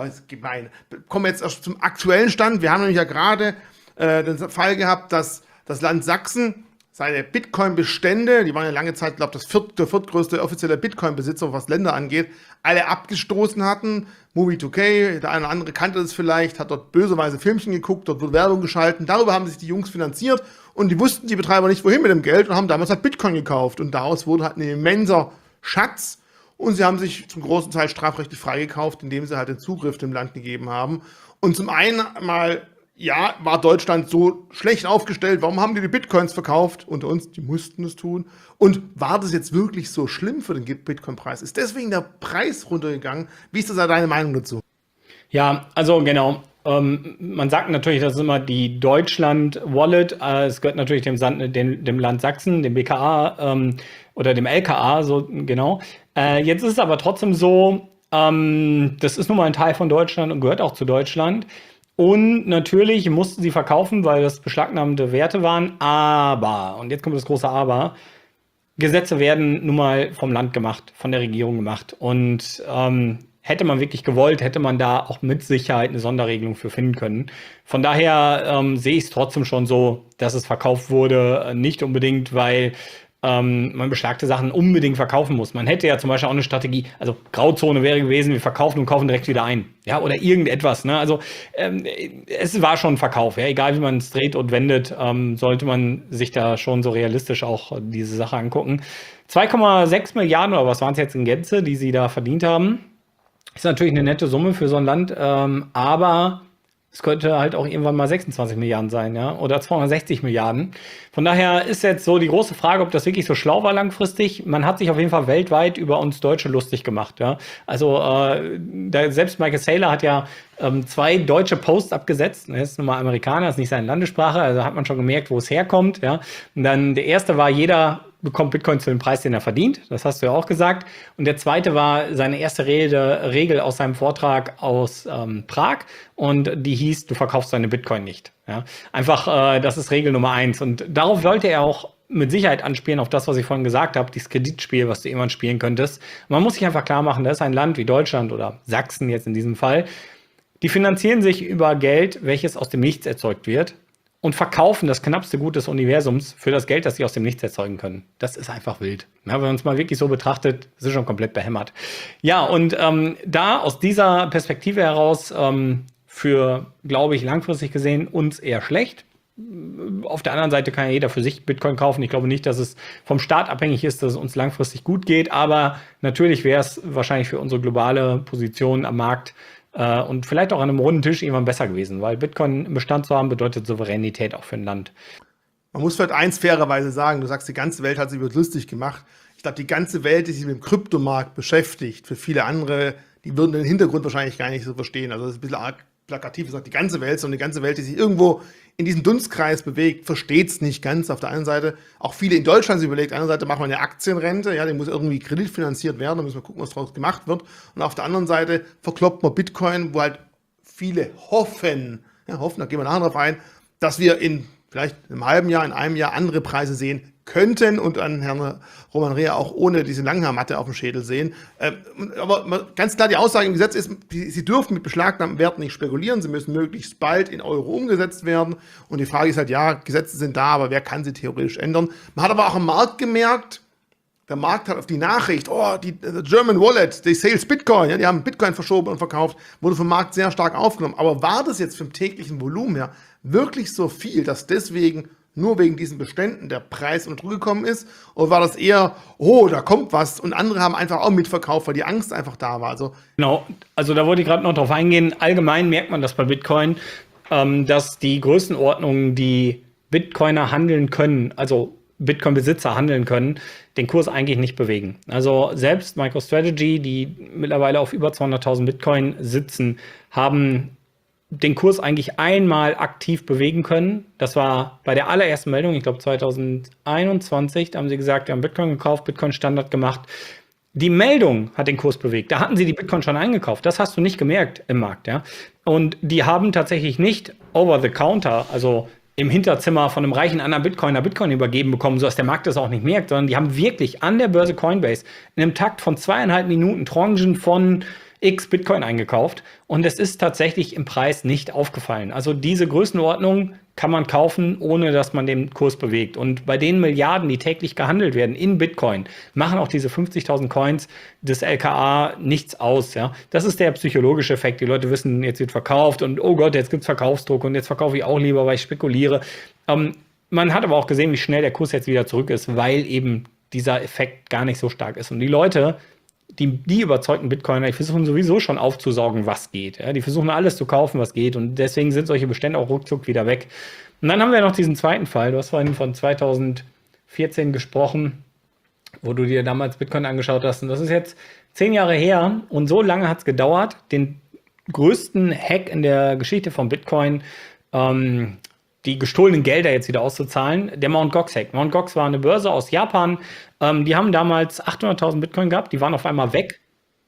wir jetzt erst zum aktuellen Stand. Wir haben nämlich ja gerade den Fall gehabt, dass das Land Sachsen seine Bitcoin-Bestände, die waren ja lange Zeit, glaube ich, der viertgrößte offizielle Bitcoin-Besitzer, was Länder angeht, alle abgestoßen hatten. Movie2K, der eine oder andere kannte das vielleicht, hat dort böserweise Filmchen geguckt, dort wurde Werbung geschalten. Darüber haben sich die Jungs finanziert und die wussten, die Betreiber, nicht wohin mit dem Geld und haben damals halt Bitcoin gekauft. Und daraus wurde halt ein immenser Schatz und sie haben sich zum großen Teil strafrechtlich freigekauft, indem sie halt den Zugriff dem Land gegeben haben. Und zum einen mal, ja, war Deutschland so schlecht aufgestellt? Warum haben die Bitcoins verkauft? Unter uns, die mussten es tun. Und war das jetzt wirklich so schlimm für den Bitcoin-Preis? Ist deswegen der Preis runtergegangen? Wie ist das deine Meinung dazu? Ja, also genau. Man sagt natürlich, das ist immer die Deutschland-Wallet. Es gehört natürlich dem Land Sachsen, dem BKA oder dem LKA, so genau. Jetzt ist es aber trotzdem so, das ist nun mal ein Teil von Deutschland und gehört auch zu Deutschland. Und natürlich mussten sie verkaufen, weil das beschlagnahmte Werte waren. Aber, und jetzt kommt das große Aber, Gesetze werden nun mal vom Land gemacht, von der Regierung gemacht. Und hätte man wirklich gewollt, hätte man da auch mit Sicherheit eine Sonderregelung für finden können. Von daher sehe ich es trotzdem schon so, dass es verkauft wurde. Nicht unbedingt, weil man beschlagte Sachen unbedingt verkaufen muss. Man hätte ja zum Beispiel auch eine Strategie, also Grauzone wäre gewesen, wir verkaufen und kaufen direkt wieder ein. Ja, oder irgendetwas. Ne? Also es war schon ein Verkauf. Ja? Egal wie man es dreht und wendet, sollte man sich da schon so realistisch auch diese Sache angucken. 2,6 Milliarden oder was waren es jetzt in Gänze, die sie da verdient haben. Ist natürlich eine nette Summe für so ein Land, aber es könnte halt auch irgendwann mal 26 Milliarden sein, ja, oder 260 Milliarden. Von daher ist jetzt so die große Frage, ob das wirklich so schlau war langfristig. Man hat sich auf jeden Fall weltweit über uns Deutsche lustig gemacht, ja. Also selbst Michael Saylor hat ja 2 deutsche Posts abgesetzt. Er ist nun mal Amerikaner, ist nicht seine Landessprache, also hat man schon gemerkt, wo es herkommt, ja. Und dann der erste war, jeder bekommt Bitcoin zu dem Preis, den er verdient. Das hast du ja auch gesagt. Und der zweite war seine erste Regel aus seinem Vortrag aus Prag. Und die hieß, du verkaufst deine Bitcoin nicht. Ja? Einfach, das ist Regel Nummer 1. Und darauf wollte er auch mit Sicherheit anspielen, auf das, was ich vorhin gesagt habe, dieses Kreditspiel, was du irgendwann spielen könntest. Man muss sich einfach klar machen, da ist ein Land wie Deutschland oder Sachsen jetzt in diesem Fall, die finanzieren sich über Geld, welches aus dem Nichts erzeugt wird und verkaufen das knappste Gut des Universums für das Geld, das sie aus dem Nichts erzeugen können. Das ist einfach wild. Ja, wenn man es mal wirklich so betrachtet, ist es schon komplett behämmert. Ja, und da aus dieser Perspektive heraus für, glaube ich, langfristig gesehen uns eher schlecht. Auf der anderen Seite kann ja jeder für sich Bitcoin kaufen. Ich glaube nicht, dass es vom Staat abhängig ist, dass es uns langfristig gut geht. Aber natürlich wäre es wahrscheinlich für unsere globale Position am Markt und vielleicht auch an einem runden Tisch irgendwann besser gewesen. Weil Bitcoin im Bestand zu haben, bedeutet Souveränität auch für ein Land. Man muss vielleicht eins fairerweise sagen, du sagst, die ganze Welt hat sich über lustig gemacht. Ich glaube, die ganze Welt, die sich mit dem Kryptomarkt beschäftigt, für viele andere, die würden den Hintergrund wahrscheinlich gar nicht so verstehen. Also das ist ein bisschen arg plakativ gesagt, die ganze Welt, sondern die ganze Welt, die sich irgendwo in diesem Dunstkreis bewegt, versteht es nicht ganz. Auf der einen Seite, auch viele in Deutschland sich überlegt, auf der anderen Seite macht man eine Aktienrente, ja, die muss irgendwie kreditfinanziert werden, da müssen wir gucken, was daraus gemacht wird. Und auf der anderen Seite verkloppt man Bitcoin, wo halt viele hoffen, da gehen wir nachher drauf ein, dass wir in vielleicht einem halben Jahr, in einem Jahr andere Preise sehen könnten und an Herrn Roman Rea auch ohne diese Langhaarmatte auf dem Schädel sehen. Aber ganz klar, die Aussage im Gesetz ist, Sie dürfen mit beschlagnahmten Werten nicht spekulieren, sie müssen möglichst bald in Euro umgesetzt werden. Und die Frage ist halt, ja, Gesetze sind da, aber wer kann sie theoretisch ändern? Man hat aber auch am Markt gemerkt, der Markt hat auf die Nachricht, die German Wallet, they sales Bitcoin, ja, die haben Bitcoin verschoben und verkauft, wurde vom Markt sehr stark aufgenommen. Aber war das jetzt vom täglichen Volumen her wirklich so viel, dass deswegen nur wegen diesen Beständen der Preis unter Druck gekommen ist? Oder war das eher, da kommt was und andere haben einfach auch mitverkauft, weil die Angst einfach da war? Genau, also da wollte ich gerade noch drauf eingehen. Allgemein merkt man das bei Bitcoin, dass die Größenordnungen, die Bitcoiner handeln können, also Bitcoin-Besitzer handeln können, den Kurs eigentlich nicht bewegen. Also selbst MicroStrategy, die mittlerweile auf über 200.000 Bitcoin sitzen, haben den Kurs eigentlich einmal aktiv bewegen können. Das war bei der allerersten Meldung, ich glaube 2021, da haben sie gesagt, wir haben Bitcoin gekauft, Bitcoin Standard gemacht. Die Meldung hat den Kurs bewegt. Da hatten sie die Bitcoin schon eingekauft. Das hast du nicht gemerkt im Markt, ja. Und die haben tatsächlich nicht over the counter, also im Hinterzimmer von einem reichen anderen Bitcoiner Bitcoin übergeben bekommen, sodass der Markt das auch nicht merkt, sondern die haben wirklich an der Börse Coinbase in einem Takt von 2,5 Minuten Tranchen von X Bitcoin eingekauft und es ist tatsächlich im Preis nicht aufgefallen. Also diese Größenordnung kann man kaufen, ohne dass man den Kurs bewegt. Und bei den Milliarden, die täglich gehandelt werden in Bitcoin, machen auch diese 50.000 Coins des LKA nichts aus. Ja? Das ist der psychologische Effekt. Die Leute wissen, jetzt wird verkauft und oh Gott, jetzt gibt es Verkaufsdruck und jetzt verkaufe ich auch lieber, weil ich spekuliere. Man hat aber auch gesehen, wie schnell der Kurs jetzt wieder zurück ist, weil eben dieser Effekt gar nicht so stark ist. Und die Leute, die überzeugten Bitcoiner, die versuchen sowieso schon aufzusaugen, was geht. Ja? Die versuchen alles zu kaufen, was geht. Und deswegen sind solche Bestände auch ruckzuck wieder weg. Und dann haben wir noch diesen zweiten Fall. Du hast vorhin von 2014 gesprochen, wo du dir damals Bitcoin angeschaut hast. Und das ist jetzt 10 Jahre her. Und so lange hat es gedauert, den größten Hack in der Geschichte von Bitcoin, die gestohlenen Gelder jetzt wieder auszuzahlen, der Mt. Gox Hack. Mt. Gox war eine Börse aus Japan. Die haben damals 800.000 Bitcoin gehabt, die waren auf einmal weg.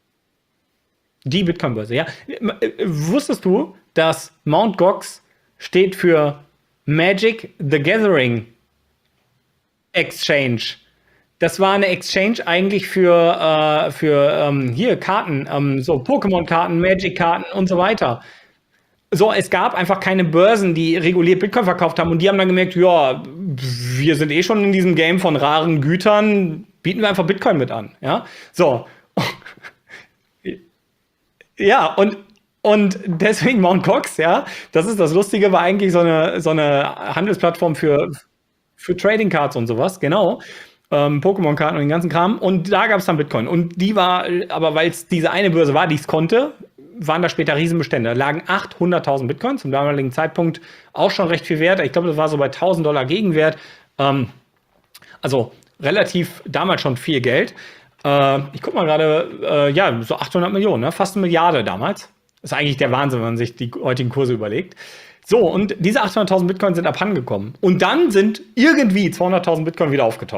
Die Bitcoin-Börse, ja. Wusstest du, dass Mt. Gox steht für Magic the Gathering Exchange? Das war eine Exchange eigentlich für hier Karten, so Pokémon-Karten, Magic-Karten und so weiter. So, es gab einfach keine Börsen, die reguliert Bitcoin verkauft haben und die haben dann gemerkt, ja, wir sind eh schon in diesem Game von raren Gütern, bieten wir einfach Bitcoin mit an, ja, so. Ja, und deswegen Mt. Gox, ja, das ist das Lustige, war eigentlich so eine Handelsplattform für Trading Cards und sowas, genau. Pokémon-Karten und den ganzen Kram und da gab es dann Bitcoin und die war, aber weil es diese eine Börse war, die es konnte, waren da später Riesenbestände. Da lagen 800.000 Bitcoin, zum damaligen Zeitpunkt auch schon recht viel wert. Ich glaube, das war so bei $1.000 Gegenwert. Also relativ damals schon viel Geld. Ich gucke mal gerade, so 800 Millionen, ne? Fast 1 Milliarde damals. Das ist eigentlich der Wahnsinn, wenn man sich die heutigen Kurse überlegt. So, und diese 800.000 Bitcoin sind abhandengekommen. Und dann sind irgendwie 200.000 Bitcoin wieder aufgetaucht.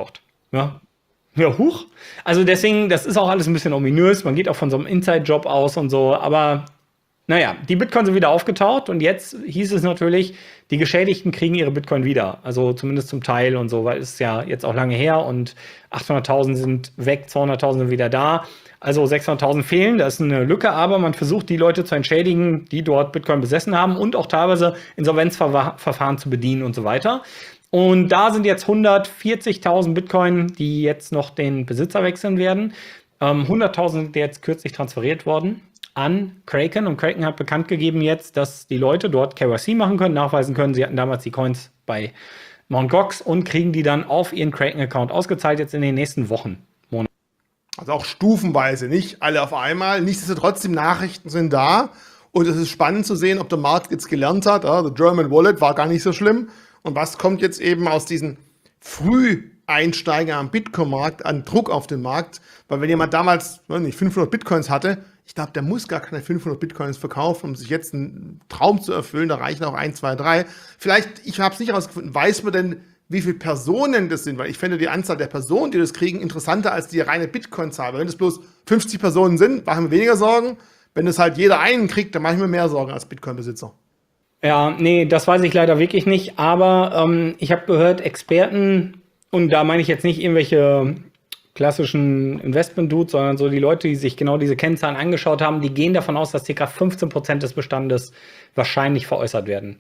Ja. Ja, huch. Also deswegen, das ist auch alles ein bisschen ominös. Man geht auch von so einem Inside-Job aus und so. Aber naja, die Bitcoins sind wieder aufgetaucht und jetzt hieß es natürlich, die Geschädigten kriegen ihre Bitcoin wieder. Also zumindest zum Teil und so, weil es ist ja jetzt auch lange her und 800.000 sind weg, 200.000 sind wieder da. Also 600.000 fehlen, das ist eine Lücke, aber man versucht, die Leute zu entschädigen, die dort Bitcoin besessen haben und auch teilweise Insolvenzverfahren zu bedienen und so weiter. Und da sind jetzt 140.000 Bitcoin, die jetzt noch den Besitzer wechseln werden. 100.000 sind jetzt kürzlich transferiert worden an Kraken. Und Kraken hat bekannt gegeben jetzt, dass die Leute dort KYC machen können, nachweisen können, sie hatten damals die Coins bei Mt. Gox und kriegen die dann auf ihren Kraken-Account ausgezahlt jetzt in den nächsten Wochen. Also auch stufenweise, nicht alle auf einmal. Nichtsdestotrotz, die Nachrichten sind da. Und es ist spannend zu sehen, ob der Markt jetzt gelernt hat. The German Wallet war gar nicht so schlimm. Und was kommt jetzt eben aus diesen Früheinsteigern am Bitcoin-Markt an Druck auf den Markt? Weil wenn jemand damals 500 Bitcoins hatte, ich glaube, der muss gar keine 500 Bitcoins verkaufen, um sich jetzt einen Traum zu erfüllen. Da reichen auch 1, 2, 3. Vielleicht, ich habe es nicht herausgefunden, weiß man denn, wie viele Personen das sind? Weil ich finde die Anzahl der Personen, die das kriegen, interessanter als die reine Bitcoin-Zahl. Wenn es bloß 50 Personen sind, machen wir weniger Sorgen. Wenn es halt jeder einen kriegt, dann mache ich mir mehr Sorgen als Bitcoin-Besitzer. Ja, nee, das weiß ich leider wirklich nicht, aber ich habe gehört, Experten, und da meine ich jetzt nicht irgendwelche klassischen Investment-Dudes, sondern so die Leute, die sich genau diese Kennzahlen angeschaut haben, die gehen davon aus, dass ca. 15% des Bestandes wahrscheinlich veräußert werden.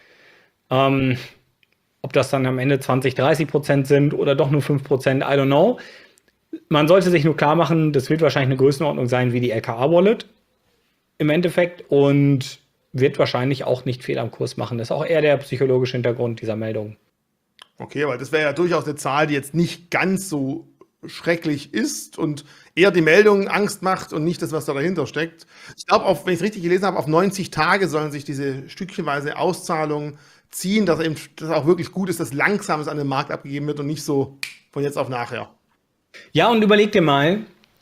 Ob das dann am Ende 20-30% sind oder doch nur 5%, I don't know. Man sollte sich nur klar machen, das wird wahrscheinlich eine Größenordnung sein wie die LKA-Wallet im Endeffekt und wird wahrscheinlich auch nicht viel am Kurs machen. Das ist auch eher der psychologische Hintergrund dieser Meldung. Okay, aber das wäre ja durchaus eine Zahl, die jetzt nicht ganz so schrecklich ist und eher die Meldung Angst macht und nicht das, was da dahinter steckt. Ich glaube, wenn ich es richtig gelesen habe, auf 90 Tage sollen sich diese stückchenweise Auszahlungen ziehen, dass eben das auch wirklich gut ist, dass langsam an den Markt abgegeben wird und nicht so von jetzt auf nachher. Ja, und überleg dir mal,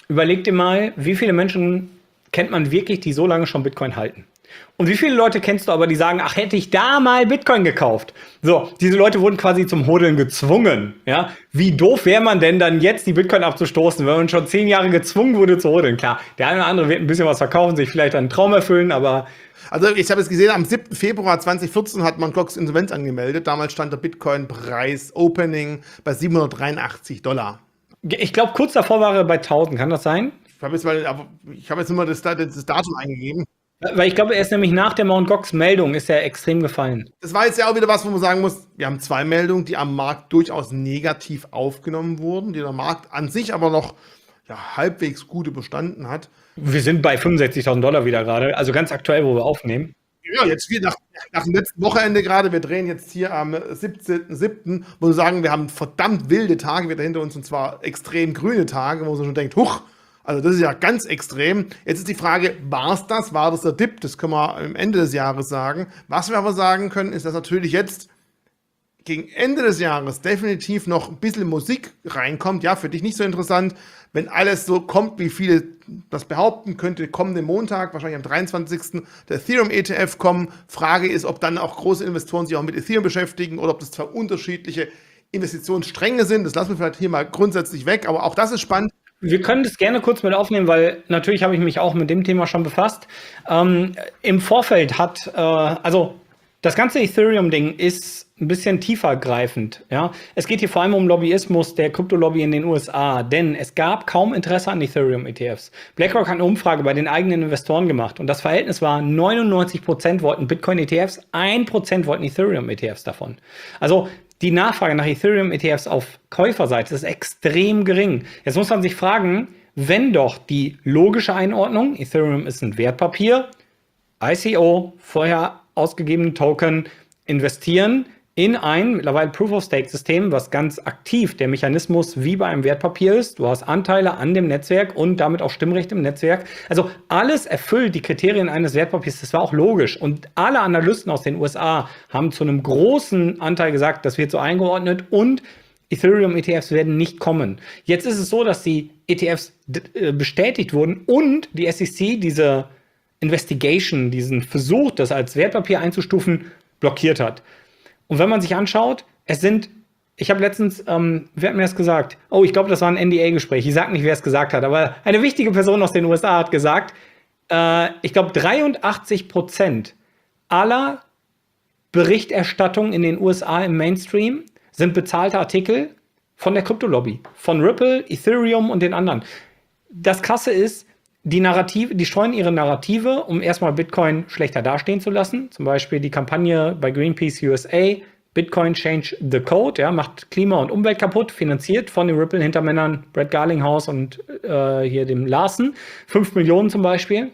wie viele Menschen kennt man wirklich, die so lange schon Bitcoin halten? Und wie viele Leute kennst du aber, die sagen, ach, hätte ich da mal Bitcoin gekauft? So, diese Leute wurden quasi zum Hodeln gezwungen. Ja, wie doof wäre man denn dann jetzt, die Bitcoin abzustoßen, wenn man schon 10 Jahre gezwungen wurde zu hodeln? Klar, der eine oder andere wird ein bisschen was verkaufen, sich vielleicht einen Traum erfüllen, aber... Also ich habe es gesehen, am 7. Februar 2014 hat Mt. Gox Insolvenz angemeldet. Damals stand der Bitcoin-Preis Opening bei $783. Ich glaube, kurz davor war er bei 1000, kann das sein? Ich habe jetzt nur mal das Datum eingegeben. Weil ich glaube, er ist nämlich nach der Mt. Gox-Meldung ist er extrem gefallen. Das war jetzt ja auch wieder was, wo man sagen muss, wir haben 2 Meldungen, die am Markt durchaus negativ aufgenommen wurden, die der Markt an sich aber noch halbwegs gut überstanden hat. Wir sind bei $65.000 wieder gerade, also ganz aktuell, wo wir aufnehmen. Ja, jetzt nach dem letzten Wochenende gerade, wir drehen jetzt hier am 17.07., wo wir sagen, wir haben verdammt wilde Tage wieder hinter uns und zwar extrem grüne Tage, wo man schon denkt, huch, also das ist ja ganz extrem. Jetzt ist die Frage, war das der Dip? Das können wir am Ende des Jahres sagen. Was wir aber sagen können, ist, dass natürlich jetzt gegen Ende des Jahres definitiv noch ein bisschen Musik reinkommt. Ja, für dich nicht so interessant, wenn alles so kommt, wie viele das behaupten könnte, kommenden Montag, wahrscheinlich am 23. der Ethereum ETF kommen. Frage ist, ob dann auch große Investoren sich auch mit Ethereum beschäftigen oder ob das 2 unterschiedliche Investitionsstränge sind. Das lassen wir vielleicht hier mal grundsätzlich weg, aber auch das ist spannend. Wir können das gerne kurz mit aufnehmen, weil natürlich habe ich mich auch mit dem Thema schon befasst. Im Vorfeld also das ganze Ethereum-Ding ist ein bisschen tiefer greifend. Ja? Es geht hier vor allem um Lobbyismus der Kryptolobby in den USA, denn es gab kaum Interesse an Ethereum-ETFs. BlackRock hat eine Umfrage bei den eigenen Investoren gemacht und das Verhältnis war, 99% wollten Bitcoin-ETFs, 1% wollten Ethereum-ETFs davon. Also die Nachfrage nach Ethereum-ETFs auf Käuferseite ist extrem gering. Jetzt muss man sich fragen, wenn doch die logische Einordnung, Ethereum ist ein Wertpapier, ICO, vorher ausgegebene Token, investieren in ein mittlerweile Proof-of-Stake-System, was ganz aktiv der Mechanismus wie bei einem Wertpapier ist. Du hast Anteile an dem Netzwerk und damit auch Stimmrecht im Netzwerk. Also alles erfüllt die Kriterien eines Wertpapiers. Das war auch logisch. Und alle Analysten aus den USA haben zu einem großen Anteil gesagt, das wird so eingeordnet und Ethereum-ETFs werden nicht kommen. Jetzt ist es so, dass die ETFs bestätigt wurden und die SEC diese Investigation, diesen Versuch, das als Wertpapier einzustufen, blockiert hat. Und wenn man sich anschaut, es sind Ich habe letztens, wer hat mir das gesagt? Oh, ich glaube, das war ein NDA-Gespräch. Ich sage nicht, wer es gesagt hat, aber eine wichtige Person aus den USA hat gesagt, ich glaube, 83% aller Berichterstattung in den USA im Mainstream sind bezahlte Artikel von der Kryptolobby, von Ripple, Ethereum und den anderen. Das Krasse ist, die streuen ihre Narrative, um erstmal Bitcoin schlechter dastehen zu lassen. Zum Beispiel die Kampagne bei Greenpeace USA, Bitcoin Change the Code, ja, macht Klima und Umwelt kaputt, finanziert von den Ripple-Hintermännern Brett Garlinghouse und hier dem Larsen. 5 Millionen zum Beispiel.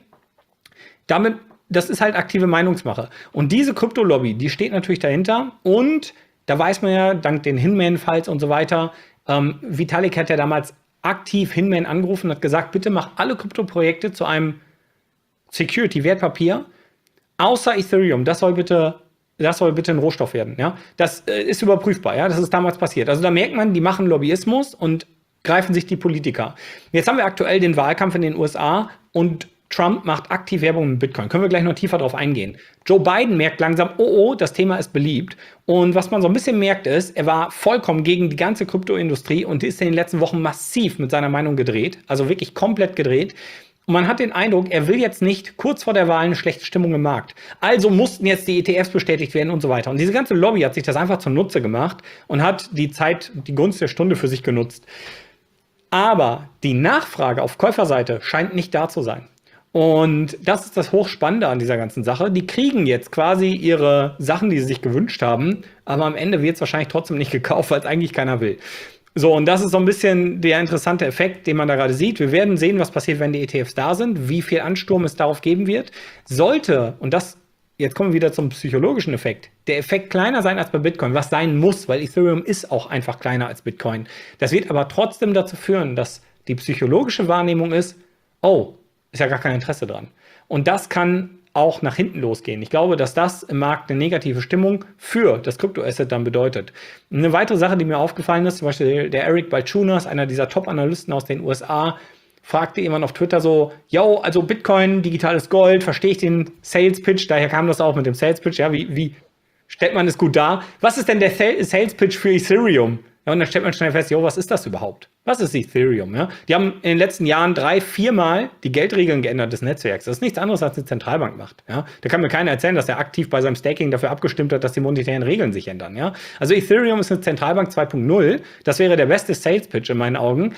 Das ist halt aktive Meinungsmache. Und diese Kryptolobby, die steht natürlich dahinter. Und da weiß man ja, dank den Hinman-Files und so weiter, Vitalik hat ja damals aktiv Hinman angerufen und hat gesagt, bitte mach alle Kryptoprojekte zu einem Security-Wertpapier, außer Ethereum. Das soll bitte ein Rohstoff werden. Ja? Das ist überprüfbar. Ja? Das ist damals passiert. Also da merkt man, die machen Lobbyismus und greifen sich die Politiker. Jetzt haben wir aktuell den Wahlkampf in den USA und Trump macht aktiv Werbung mit Bitcoin. Können wir gleich noch tiefer drauf eingehen. Joe Biden merkt langsam, oh, das Thema ist beliebt. Und was man so ein bisschen merkt ist, er war vollkommen gegen die ganze Kryptoindustrie und ist in den letzten Wochen massiv mit seiner Meinung gedreht. Also wirklich komplett gedreht. Und man hat den Eindruck, er will jetzt nicht kurz vor der Wahl eine schlechte Stimmung im Markt. Also mussten jetzt die ETFs bestätigt werden und so weiter. Und diese ganze Lobby hat sich das einfach zunutze gemacht und hat die Gunst der Stunde für sich genutzt. Aber die Nachfrage auf Käuferseite scheint nicht da zu sein. Und das ist das Hochspannende an dieser ganzen Sache. Die kriegen jetzt quasi ihre Sachen, die sie sich gewünscht haben, aber am Ende wird es wahrscheinlich trotzdem nicht gekauft, weil es eigentlich keiner will. So, und das ist so ein bisschen der interessante Effekt, den man da gerade sieht. Wir werden sehen, was passiert, wenn die ETFs da sind, wie viel Ansturm es darauf geben wird. Jetzt kommen wir wieder zum psychologischen Effekt, der Effekt kleiner sein als bei Bitcoin, was sein muss, weil Ethereum ist auch einfach kleiner als Bitcoin. Das wird aber trotzdem dazu führen, dass die psychologische Wahrnehmung ist, oh, ist ja gar kein Interesse dran. Und das kann auch nach hinten losgehen. Ich glaube, dass das im Markt eine negative Stimmung für das Kryptoasset dann bedeutet. Eine weitere Sache, die mir aufgefallen ist, zum Beispiel der Eric Balchunas, einer dieser Top-Analysten aus den USA, fragte jemand auf Twitter so, yo, also Bitcoin, digitales Gold, verstehe ich den Sales-Pitch, daher kam das auch mit dem Sales-Pitch, ja, wie stellt man es gut dar? Was ist denn der Sales-Pitch für Ethereum? Ja, und dann stellt man schnell fest, jo, was ist das überhaupt? Was ist Ethereum? Ja? Die haben in den letzten Jahren 3-4 Mal die Geldregeln geändert des Netzwerks. Das ist nichts anderes, als eine Zentralbank macht. Ja? Da kann mir keiner erzählen, dass er aktiv bei seinem Staking dafür abgestimmt hat, dass die monetären Regeln sich ändern. Ja? Also Ethereum ist eine Zentralbank 2.0. Das wäre der beste Sales-Pitch in meinen Augen.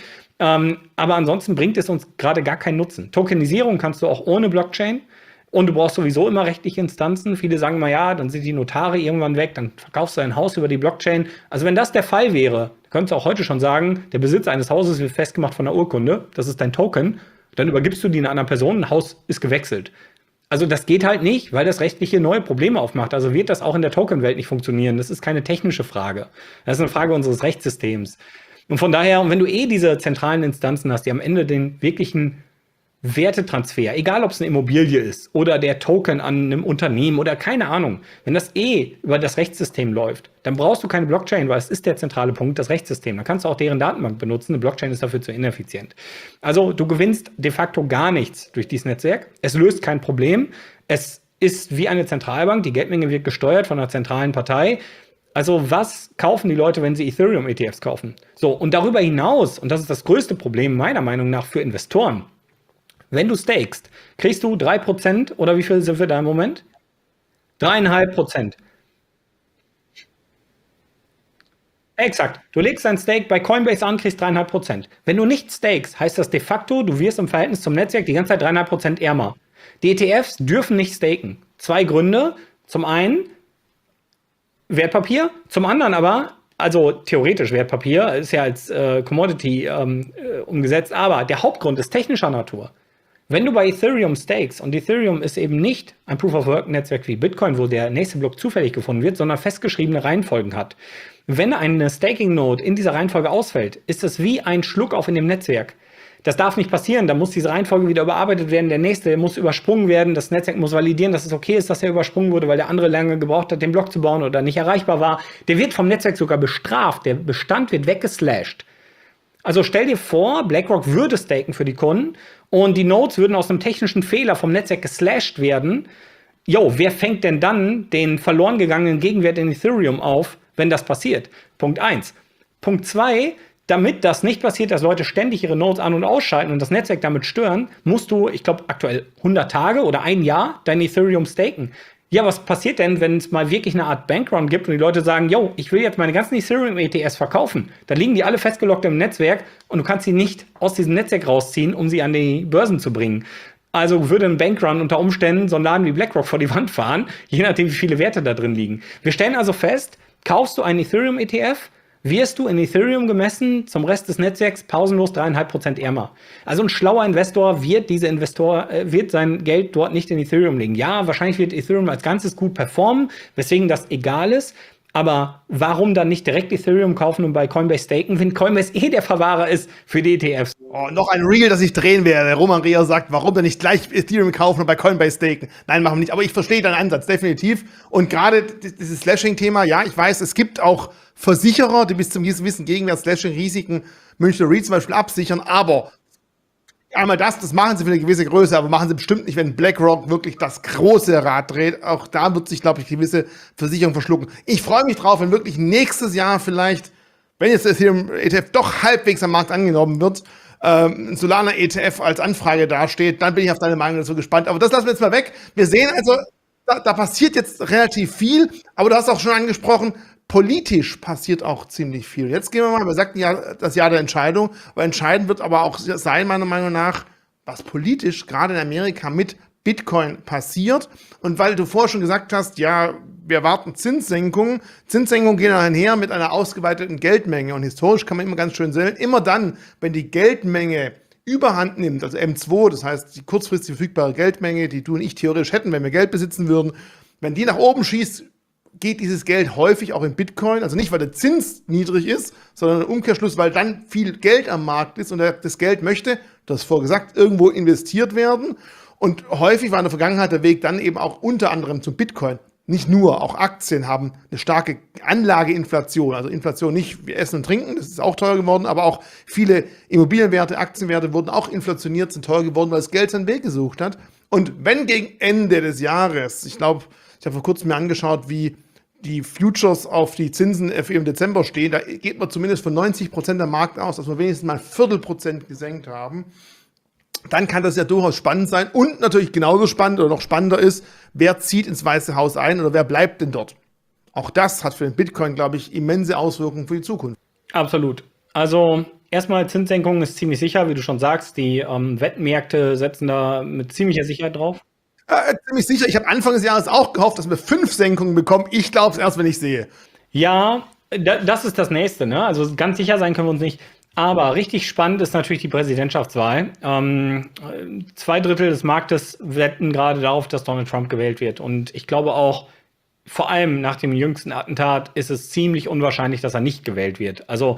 Aber ansonsten bringt es uns gerade gar keinen Nutzen. Tokenisierung kannst du auch ohne Blockchain. Und du brauchst sowieso immer rechtliche Instanzen. Viele sagen mal, ja, dann sind die Notare irgendwann weg, dann verkaufst du ein Haus über die Blockchain. Also wenn das der Fall wäre, könntest du auch heute schon sagen, der Besitz eines Hauses wird festgemacht von der Urkunde, das ist dein Token, dann übergibst du die einer anderen Person, ein Haus ist gewechselt. Also das geht halt nicht, weil das rechtliche neue Probleme aufmacht. Also wird das auch in der Token-Welt nicht funktionieren. Das ist keine technische Frage. Das ist eine Frage unseres Rechtssystems. Und von daher, wenn du diese zentralen Instanzen hast, die am Ende den wirklichen Wertetransfer, egal ob es eine Immobilie ist oder der Token an einem Unternehmen oder keine Ahnung, wenn das über das Rechtssystem läuft, dann brauchst du keine Blockchain, weil es ist der zentrale Punkt, das Rechtssystem. Dann kannst du auch deren Datenbank benutzen. Eine Blockchain ist dafür zu ineffizient. Also du gewinnst de facto gar nichts durch dieses Netzwerk. Es löst kein Problem. Es ist wie eine Zentralbank. Die Geldmenge wird gesteuert von einer zentralen Partei. Also was kaufen die Leute, wenn sie Ethereum-ETFs kaufen? So, und darüber hinaus, und das ist das größte Problem meiner Meinung nach für Investoren, wenn du stakest, kriegst du 3% oder wie viel sind wir da im Moment? 3,5%. Exakt. Du legst dein Stake bei Coinbase an, kriegst 3,5%. Wenn du nicht stakest, heißt das de facto, du wirst im Verhältnis zum Netzwerk die ganze Zeit 3,5% ärmer. Die ETFs dürfen nicht staken. 2 Gründe. Zum einen Wertpapier, zum anderen aber, also theoretisch Wertpapier, ist ja als Commodity umgesetzt, aber der Hauptgrund ist technischer Natur. Wenn du bei Ethereum stakes, und Ethereum ist eben nicht ein Proof-of-Work-Netzwerk wie Bitcoin, wo der nächste Block zufällig gefunden wird, sondern festgeschriebene Reihenfolgen hat. Wenn eine Staking-Node in dieser Reihenfolge ausfällt, ist das wie ein Schluck auf in dem Netzwerk. Das darf nicht passieren, da muss diese Reihenfolge wieder überarbeitet werden, der nächste muss übersprungen werden, das Netzwerk muss validieren, dass es okay ist, dass er übersprungen wurde, weil der andere lange gebraucht hat, den Block zu bauen oder nicht erreichbar war. Der wird vom Netzwerk sogar bestraft, der Bestand wird weggeslasht. Also stell dir vor, BlackRock würde staken für die Kunden und die Nodes würden aus einem technischen Fehler vom Netzwerk geslasht werden. Jo, wer fängt denn dann den verloren gegangenen Gegenwert in Ethereum auf, wenn das passiert. Punkt 1. Punkt 2, damit das nicht passiert, dass Leute ständig ihre Nodes an- und ausschalten und das Netzwerk damit stören, musst du, ich glaube, aktuell 100 Tage oder ein Jahr dein Ethereum staken. Ja, was passiert denn, wenn es mal wirklich eine Art Bankrun gibt und die Leute sagen, yo, ich will jetzt meine ganzen Ethereum-ETFs verkaufen. Dann liegen die alle festgelockt im Netzwerk und du kannst sie nicht aus diesem Netzwerk rausziehen, um sie an die Börsen zu bringen. Also würde ein Bankrun unter Umständen so einen Laden wie BlackRock vor die Wand fahren, je nachdem, wie viele Werte da drin liegen. Wir stellen also fest, kaufst du einen Ethereum-ETF, wirst du in Ethereum gemessen zum Rest des Netzwerks pausenlos 3,5% ärmer. Also ein schlauer Investor wird sein Geld dort nicht in Ethereum legen. Ja, wahrscheinlich wird Ethereum als Ganzes gut performen, weswegen das egal ist. Aber warum dann nicht direkt Ethereum kaufen und bei Coinbase staken, wenn Coinbase der Verwahrer ist für die ETFs? Oh, noch ein Reel, das ich drehen werde. Der Roman Rea sagt, warum denn nicht gleich Ethereum kaufen und bei Coinbase staken? Nein, machen wir nicht. Aber ich verstehe deinen Ansatz, definitiv. Und gerade dieses Slashing-Thema, ja, ich weiß, es gibt auch Versicherer, die bis zum gewissen Gegenwert Slashing-Risiken Münchner Re zum Beispiel absichern, aber einmal das machen sie für eine gewisse Größe, aber machen sie bestimmt nicht, wenn BlackRock wirklich das große Rad dreht. Auch da wird sich, glaube ich, gewisse Versicherung verschlucken. Ich freue mich drauf, wenn wirklich nächstes Jahr vielleicht, wenn jetzt der Ethereum ETF doch halbwegs am Markt angenommen wird, ein Solana ETF als Anfrage dasteht, dann bin ich auf deine Meinung dazu gespannt. Aber das lassen wir jetzt mal weg. Wir sehen also, da passiert jetzt relativ viel, aber du hast auch schon angesprochen, politisch passiert auch ziemlich viel. Jetzt gehen wir mal, wir sagten ja, das Jahr der Entscheidung, aber entscheidend wird aber auch sein, meiner Meinung nach, was politisch gerade in Amerika mit Bitcoin passiert. Und weil du vorher schon gesagt hast, ja, wir erwarten Zinssenkungen. Zinssenkungen gehen einher mit einer ausgeweiteten Geldmenge. Und historisch kann man immer ganz schön sehen, immer dann, wenn die Geldmenge Überhand nimmt, also M2, das heißt die kurzfristig verfügbare Geldmenge, die du und ich theoretisch hätten, wenn wir Geld besitzen würden, wenn die nach oben schießt, geht dieses Geld häufig auch in Bitcoin, also nicht, weil der Zins niedrig ist, sondern im Umkehrschluss, weil dann viel Geld am Markt ist und das Geld möchte, das vorgesagt, irgendwo investiert werden. Und häufig war in der Vergangenheit der Weg dann eben auch unter anderem zum Bitcoin. Nicht nur, auch Aktien haben eine starke Anlageinflation, also Inflation nicht wie Essen und Trinken, das ist auch teuer geworden, aber auch viele Immobilienwerte, Aktienwerte wurden auch inflationiert, sind teuer geworden, weil das Geld seinen Weg gesucht hat. Und wenn gegen Ende des Jahres, ich glaube, ich habe vor kurzem mir angeschaut, wie die Futures auf die Zinsen im Dezember stehen, da geht man zumindest von 90% der Markt aus, dass wir wenigstens mal 0,25% gesenkt haben. Dann kann das ja durchaus spannend sein. Und natürlich genauso spannend oder noch spannender ist, wer zieht ins Weiße Haus ein oder wer bleibt denn dort? Auch das hat für den Bitcoin, glaube ich, immense Auswirkungen für die Zukunft. Absolut. Also erstmal Zinssenkung ist ziemlich sicher, wie du schon sagst. Die Wettmärkte setzen da mit ziemlicher Sicherheit drauf. Ziemlich sicher. Ich habe Anfang des Jahres auch gehofft, dass wir 5 Senkungen bekommen. Ich glaube es erst, wenn ich sehe. Ja, das ist das Nächste, ne? Also ganz sicher sein können wir uns nicht. Aber richtig spannend ist natürlich die Präsidentschaftswahl. 2/3 des Marktes wetten gerade darauf, dass Donald Trump gewählt wird. Und ich glaube auch, vor allem nach dem jüngsten Attentat ist es ziemlich unwahrscheinlich, dass er nicht gewählt wird. Also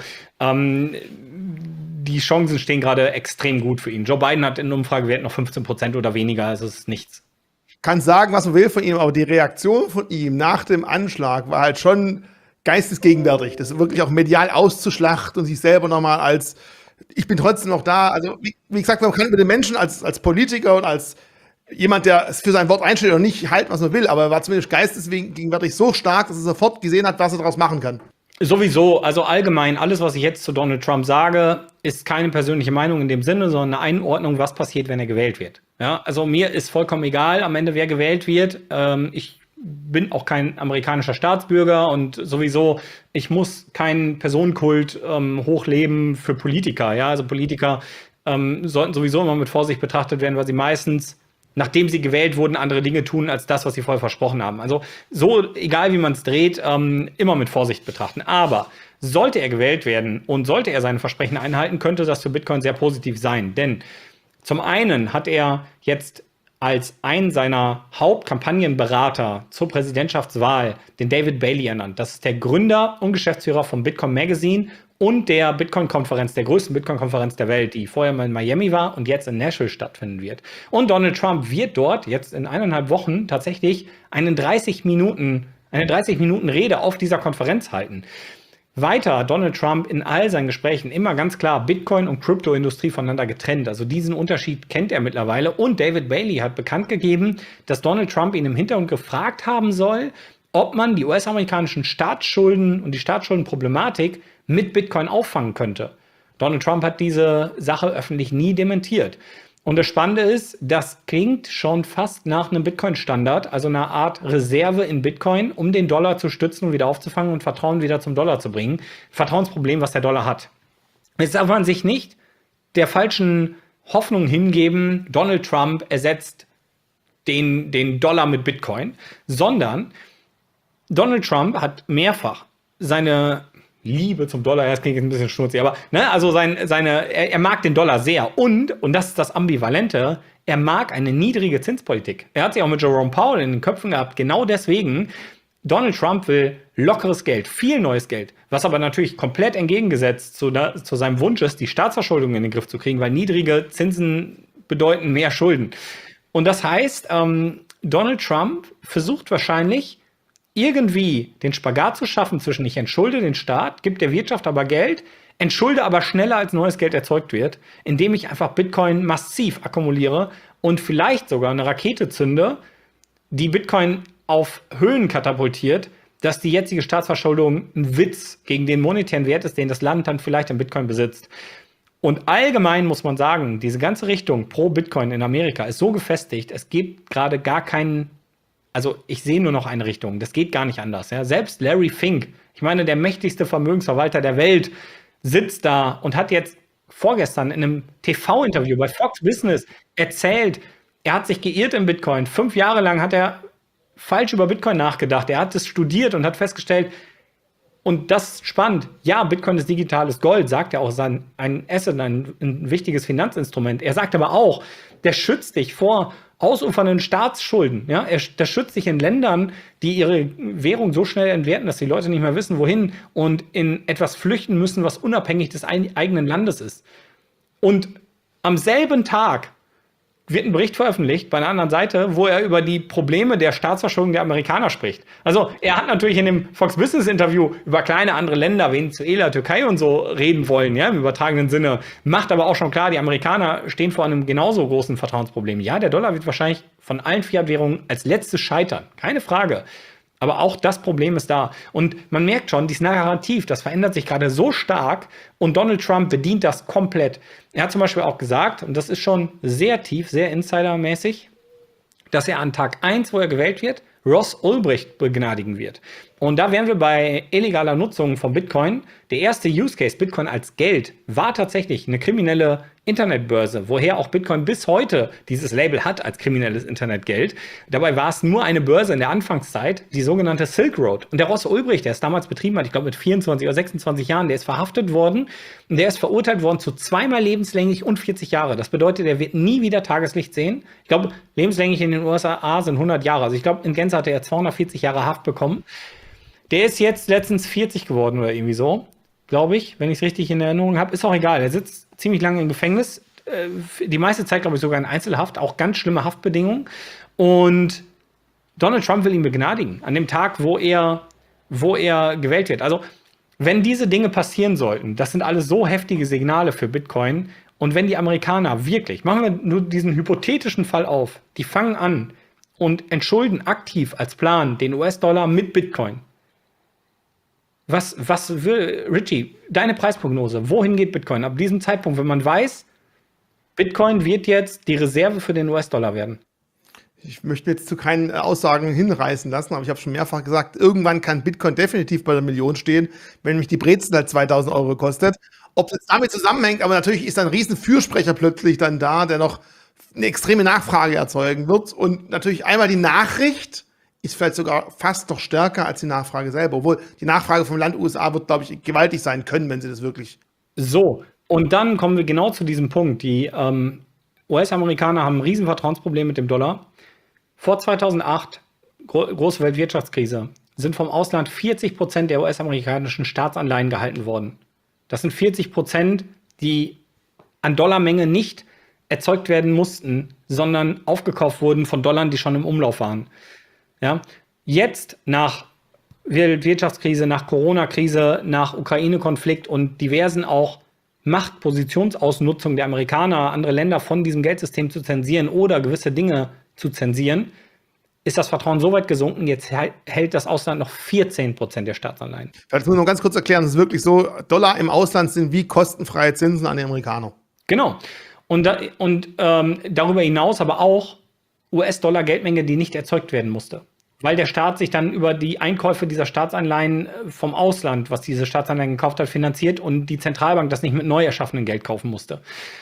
die Chancen stehen gerade extrem gut für ihn. Joe Biden hat in Umfragewerten noch 15% oder weniger, also es ist nichts. Kann sagen, was man will von ihm, aber die Reaktion von ihm nach dem Anschlag war halt schon geistesgegenwärtig. Das wirklich auch medial auszuschlachten und sich selber nochmal als, ich bin trotzdem noch da. Also, wie gesagt, man kann über den Menschen als Politiker und als jemand, der es für sein Wort einsteht oder nicht, halten, was man will, aber er war zumindest geistesgegenwärtig so stark, dass er sofort gesehen hat, was er daraus machen kann. Sowieso, also allgemein, alles, was ich jetzt zu Donald Trump sage, ist keine persönliche Meinung in dem Sinne, sondern eine Einordnung, was passiert, wenn er gewählt wird. Ja, also mir ist vollkommen egal am Ende, wer gewählt wird. Ich bin auch kein amerikanischer Staatsbürger und sowieso, ich muss keinen Personenkult hochleben für Politiker. Ja, also Politiker sollten sowieso immer mit Vorsicht betrachtet werden, weil sie meistens, nachdem sie gewählt wurden, andere Dinge tun als das, was sie vorher versprochen haben. Also so, egal wie man es dreht, immer mit Vorsicht betrachten. Aber sollte er gewählt werden und sollte er seine Versprechen einhalten, könnte das für Bitcoin sehr positiv sein. Denn zum einen hat er jetzt als einen seiner Hauptkampagnenberater zur Präsidentschaftswahl den David Bailey ernannt. Das ist der Gründer und Geschäftsführer von Bitcoin Magazine und der Bitcoin-Konferenz, der größten Bitcoin-Konferenz der Welt, die vorher mal in Miami war und jetzt in Nashville stattfinden wird. Und Donald Trump wird dort jetzt in 1,5 Wochen tatsächlich eine 30 Minuten Rede auf dieser Konferenz halten. Weiter hat Donald Trump in all seinen Gesprächen immer ganz klar Bitcoin und Kryptoindustrie voneinander getrennt. Also diesen Unterschied kennt er mittlerweile. Und David Bailey hat bekannt gegeben, dass Donald Trump ihn im Hintergrund gefragt haben soll, ob man die US-amerikanischen Staatsschulden und die Staatsschuldenproblematik mit Bitcoin auffangen könnte. Donald Trump hat diese Sache öffentlich nie dementiert. Und das Spannende ist, das klingt schon fast nach einem Bitcoin-Standard, also einer Art Reserve in Bitcoin, um den Dollar zu stützen und wieder aufzufangen und Vertrauen wieder zum Dollar zu bringen. Vertrauensproblem, was der Dollar hat. Jetzt darf man sich nicht der falschen Hoffnung hingeben, Donald Trump ersetzt den Dollar mit Bitcoin, sondern Donald Trump hat mehrfach seine Liebe zum Dollar, das klingt jetzt ein bisschen schmutzig, aber also er mag den Dollar sehr und das ist das Ambivalente, er mag eine niedrige Zinspolitik. Er hat sich auch mit Jerome Powell in den Köpfen gehabt, genau deswegen. Donald Trump will lockeres Geld, viel neues Geld, was aber natürlich komplett entgegengesetzt zu seinem Wunsch ist, die Staatsverschuldung in den Griff zu kriegen, weil niedrige Zinsen bedeuten mehr Schulden. Und das heißt, Donald Trump versucht wahrscheinlich, irgendwie den Spagat zu schaffen zwischen ich entschulde den Staat, gebe der Wirtschaft aber Geld, entschulde aber schneller als neues Geld erzeugt wird, indem ich einfach Bitcoin massiv akkumuliere und vielleicht sogar eine Rakete zünde, die Bitcoin auf Höhen katapultiert, dass die jetzige Staatsverschuldung ein Witz gegen den monetären Wert ist, den das Land dann vielleicht in Bitcoin besitzt. Und allgemein muss man sagen, diese ganze Richtung pro Bitcoin in Amerika ist so gefestigt, es gibt gerade gar keinen. Also ich sehe nur noch eine Richtung. Das geht gar nicht anders. Ja? Selbst Larry Fink, ich meine, der mächtigste Vermögensverwalter der Welt, sitzt da und hat jetzt vorgestern in einem TV-Interview bei Fox Business erzählt, er hat sich geirrt in Bitcoin. 5 Jahre lang hat er falsch über Bitcoin nachgedacht. Er hat es studiert und hat festgestellt, und das ist spannend, ja, Bitcoin ist digitales Gold, sagt er auch, ist ein Asset, ein wichtiges Finanzinstrument. Er sagt aber auch, der schützt dich vor ausufernden Staatsschulden. Ja? Das schützt dich in Ländern, die ihre Währung so schnell entwerten, dass die Leute nicht mehr wissen, wohin und in etwas flüchten müssen, was unabhängig des eigenen Landes ist. Und am selben Tag wird ein Bericht veröffentlicht bei einer anderen Seite, wo er über die Probleme der Staatsverschuldung der Amerikaner spricht. Also er hat natürlich in dem Fox Business Interview über kleine andere Länder, Venezuela, Türkei und so reden wollen, ja, im übertragenen Sinne, macht aber auch schon klar, die Amerikaner stehen vor einem genauso großen Vertrauensproblem. Ja, der Dollar wird wahrscheinlich von allen Fiat-Währungen als letztes scheitern, keine Frage. Aber auch das Problem ist da. Und man merkt schon, dieses Narrativ, das verändert sich gerade so stark und Donald Trump bedient das komplett. Er hat zum Beispiel auch gesagt, und das ist schon sehr tief, sehr insidermäßig, dass er an Tag 1, wo er gewählt wird, Ross Ulbricht begnadigen wird. Und da wären wir bei illegaler Nutzung von Bitcoin. Der erste Use Case, Bitcoin als Geld, war tatsächlich eine kriminelle Internetbörse, woher auch Bitcoin bis heute dieses Label hat als kriminelles Internetgeld. Dabei war es nur eine Börse in der Anfangszeit, die sogenannte Silk Road. Und der Ross Ulbricht, der es damals betrieben hat, ich glaube mit 24 oder 26 Jahren, der ist verhaftet worden und der ist verurteilt worden zu 2-mal lebenslänglich und 40 Jahre. Das bedeutet, er wird nie wieder Tageslicht sehen. Ich glaube, lebenslänglich in den USA sind 100 Jahre. Also ich glaube, in Gänze hatte er 240 Jahre Haft bekommen. Der ist jetzt letztens 40 geworden oder irgendwie so, glaube ich, wenn ich es richtig in Erinnerung habe. Ist auch egal, er sitzt ziemlich lange im Gefängnis. Die meiste Zeit, glaube ich, sogar in Einzelhaft, auch ganz schlimme Haftbedingungen. Und Donald Trump will ihn begnadigen, an dem Tag, wo er gewählt wird. Also, wenn diese Dinge passieren sollten, das sind alles so heftige Signale für Bitcoin. Und wenn die Amerikaner wirklich, machen wir nur diesen hypothetischen Fall auf, die fangen an und entschulden aktiv als Plan den US-Dollar mit Bitcoin. Was will, Richie, deine Preisprognose, wohin geht Bitcoin ab diesem Zeitpunkt, wenn man weiß, Bitcoin wird jetzt die Reserve für den US-Dollar werden? Ich möchte jetzt zu keinen Aussagen hinreißen lassen, aber ich habe schon mehrfach gesagt, irgendwann kann Bitcoin definitiv bei der Million stehen, wenn mich die Brezel halt 2.000 Euro kostet. Ob es damit zusammenhängt, aber natürlich ist ein riesen Fürsprecher plötzlich dann da, der noch eine extreme Nachfrage erzeugen wird. Und natürlich einmal die Nachricht ist vielleicht sogar fast noch stärker als die Nachfrage selber. Obwohl die Nachfrage vom Land USA wird, glaube ich, gewaltig sein können, wenn sie das wirklich. So, und dann kommen wir genau zu diesem Punkt. Die US-Amerikaner haben ein riesen Vertrauensproblem mit dem Dollar. Vor 2008, große Weltwirtschaftskrise, sind vom Ausland 40% der US-amerikanischen Staatsanleihen gehalten worden. Das sind 40%, die an Dollarmenge nicht erzeugt werden mussten, sondern aufgekauft wurden von Dollar, die schon im Umlauf waren. Ja, jetzt nach Wirtschaftskrise, nach Corona-Krise, nach Ukraine-Konflikt und diversen auch Machtpositionsausnutzung der Amerikaner, andere Länder von diesem Geldsystem zu zensieren oder gewisse Dinge zu zensieren, ist das Vertrauen so weit gesunken, jetzt hält das Ausland noch 14% der Staatsanleihen. Das muss ich noch ganz kurz erklären, es ist wirklich so, Dollar im Ausland sind wie kostenfreie Zinsen an die Amerikaner. Genau. Und darüber hinaus aber auch US-Dollar-Geldmenge, die nicht erzeugt werden musste. Weil der Staat sich dann über die Einkäufe dieser Staatsanleihen vom Ausland, was diese Staatsanleihen gekauft hat, finanziert und die Zentralbank das nicht mit neu erschaffenem Geld kaufen musste.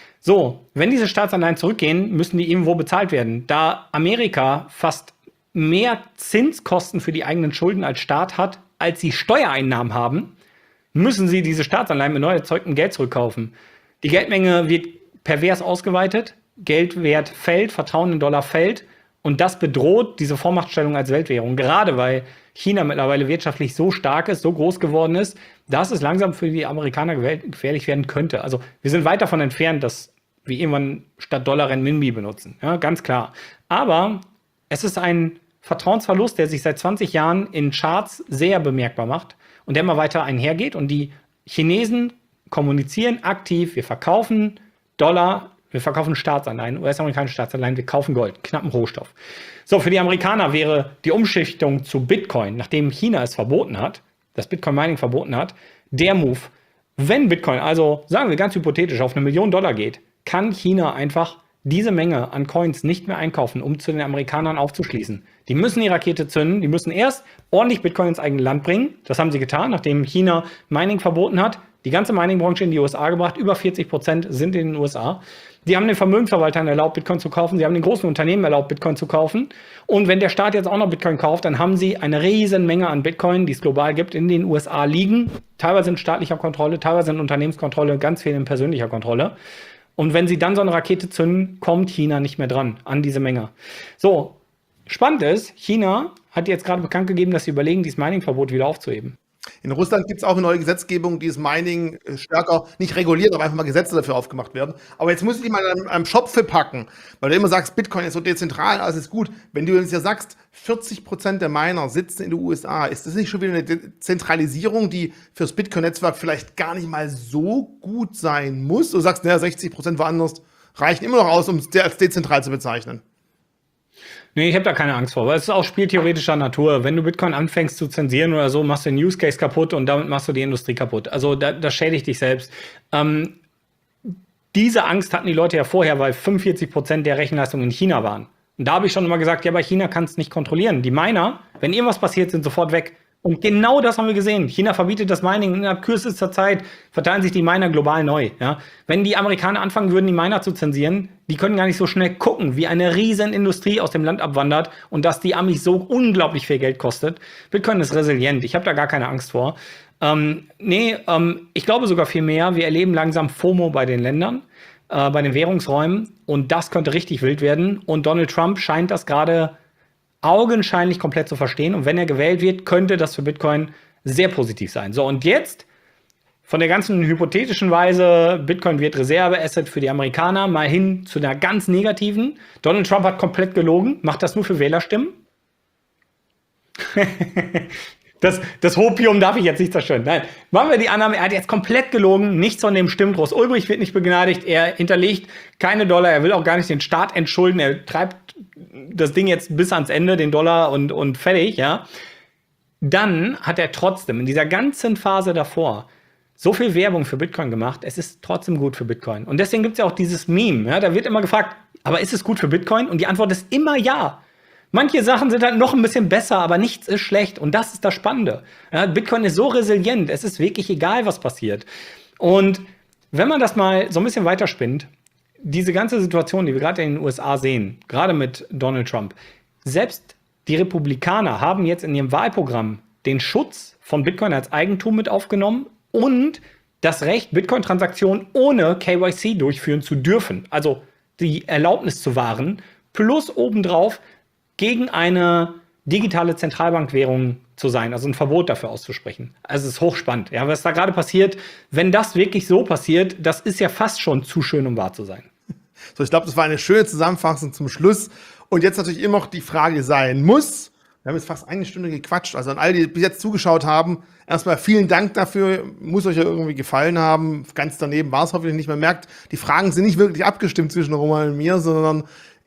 So, wenn diese Staatsanleihen zurückgehen, müssen die irgendwo bezahlt werden. Da Amerika fast mehr Zinskosten für die eigenen Schulden als Staat hat, als sie Steuereinnahmen haben, müssen sie diese Staatsanleihen mit neu erzeugtem Geld zurückkaufen. Die Geldmenge wird pervers ausgeweitet, Geldwert fällt, Vertrauen in Dollar fällt und das bedroht diese Vormachtstellung als Weltwährung. Gerade weil China mittlerweile wirtschaftlich so stark ist, so groß geworden ist, dass es langsam für die Amerikaner gefährlich werden könnte. Also wir sind weit davon entfernt, dass wir irgendwann statt Dollar Renminbi benutzen. Ja, ganz klar. Aber es ist ein Vertrauensverlust, der sich seit 20 Jahren in Charts sehr bemerkbar macht und der immer weiter einhergeht. Und die Chinesen kommunizieren aktiv, wir verkaufen Dollar, wir verkaufen Staatsanleihen, US-amerikanische Staatsanleihen, wir kaufen Gold, knappen Rohstoff. So, für die Amerikaner wäre die Umschichtung zu Bitcoin, nachdem China es verboten hat, das Bitcoin-Mining verboten hat, der Move. Wenn Bitcoin also, sagen wir ganz hypothetisch, auf $1 Million geht, kann China einfach diese Menge an Coins nicht mehr einkaufen, um zu den Amerikanern aufzuschließen. Die müssen die Rakete zünden, die müssen erst ordentlich Bitcoin ins eigene Land bringen. Das haben sie getan, nachdem China Mining verboten hat. Die ganze Mining-Branche in die USA gebracht, über 40% sind in den USA. Die haben den Vermögensverwaltern erlaubt, Bitcoin zu kaufen. Sie haben den großen Unternehmen erlaubt, Bitcoin zu kaufen. Und wenn der Staat jetzt auch noch Bitcoin kauft, dann haben sie eine riesen Menge an Bitcoin, die es global gibt, in den USA liegen. Teilweise in staatlicher Kontrolle, teilweise in Unternehmenskontrolle, ganz viel in persönlicher Kontrolle. Und wenn sie dann so eine Rakete zünden, kommt China nicht mehr dran an diese Menge. So, spannend ist, China hat jetzt gerade bekannt gegeben, dass sie überlegen, dieses Mining-Verbot wieder aufzuheben. In Russland gibt es auch eine neue Gesetzgebung, die das Mining stärker nicht reguliert, aber einfach mal Gesetze dafür aufgemacht werden. Aber jetzt muss ich die mal am Schopfe packen, weil du immer sagst, Bitcoin ist so dezentral, alles ist gut. Wenn du jetzt ja sagst, 40% der Miner sitzen in den USA, ist das nicht schon wieder eine Zentralisierung, die fürs Bitcoin-Netzwerk vielleicht gar nicht mal so gut sein muss? Du sagst, naja, 60% woanders reichen immer noch aus, um es als dezentral zu bezeichnen. Nee, ich habe da keine Angst vor, weil es ist auch spieltheoretischer Natur. Wenn du Bitcoin anfängst zu zensieren oder so, machst du den Use Case kaputt und damit machst du die Industrie kaputt. Also das schädigt dich selbst. Diese Angst hatten die Leute ja vorher, weil 45% der Rechenleistung in China waren. Und da habe ich schon immer gesagt, ja, aber China kann es nicht kontrollieren. Die Miner, wenn irgendwas passiert, sind sofort weg. Und genau das haben wir gesehen. China verbietet das Mining innerhalb kürzester Zeit, verteilen sich die Miner global neu. Ja? Wenn die Amerikaner anfangen würden, die Miner zu zensieren, die können gar nicht so schnell gucken, wie eine riesen Industrie aus dem Land abwandert und dass die Amis so unglaublich viel Geld kostet. Bitcoin ist resilient. Ich habe da gar keine Angst vor. Ich glaube sogar viel mehr, wir erleben langsam FOMO bei den Ländern, bei den Währungsräumen und das könnte richtig wild werden. Und Donald Trump scheint das gerade augenscheinlich komplett zu verstehen. Und wenn er gewählt wird, könnte das für Bitcoin sehr positiv sein. So, und jetzt von der ganzen hypothetischen Weise, Bitcoin wird Reserveasset für die Amerikaner, mal hin zu einer ganz negativen. Donald Trump hat komplett gelogen, macht das nur für Wählerstimmen. Das Hopium darf ich jetzt nicht zerstören. Nein, machen wir die Annahme, er hat jetzt komplett gelogen, nichts von dem stimmt. Groß Ulbricht wird nicht begnadigt, er hinterlegt keine Dollar, er will auch gar nicht den Staat entschulden, er treibt das Ding jetzt bis ans Ende, den Dollar und fertig, ja. Dann hat er trotzdem in dieser ganzen Phase davor so viel Werbung für Bitcoin gemacht, es ist trotzdem gut für Bitcoin. Und deswegen gibt es ja auch dieses Meme, ja, da wird immer gefragt, aber ist es gut für Bitcoin? Und die Antwort ist immer ja. Manche Sachen sind halt noch ein bisschen besser, aber nichts ist schlecht. Und das ist das Spannende. Ja, Bitcoin ist so resilient, es ist wirklich egal, was passiert. Und wenn man das mal so ein bisschen weiterspinnt, diese ganze Situation, die wir gerade in den USA sehen, gerade mit Donald Trump, selbst die Republikaner haben jetzt in ihrem Wahlprogramm den Schutz von Bitcoin als Eigentum mit aufgenommen und das Recht, Bitcoin-Transaktionen ohne KYC durchführen zu dürfen. Also die Erlaubnis zu wahren, plus obendrauf gegen eine digitale Zentralbankwährung zu sein, also ein Verbot dafür auszusprechen. Also es ist hochspannend. Ja, was da gerade passiert, wenn das wirklich so passiert, das ist ja fast schon zu schön, um wahr zu sein. So, ich glaube, das war eine schöne Zusammenfassung zum Schluss. Und jetzt natürlich immer noch die Frage sein muss. Wir haben jetzt fast eine Stunde gequatscht. Also an alle, die bis jetzt zugeschaut haben, erstmal vielen Dank dafür. Muss euch ja irgendwie gefallen haben. Ganz daneben war es hoffentlich nicht. Man merkt, die Fragen sind nicht wirklich abgestimmt zwischen Roman und mir, sondern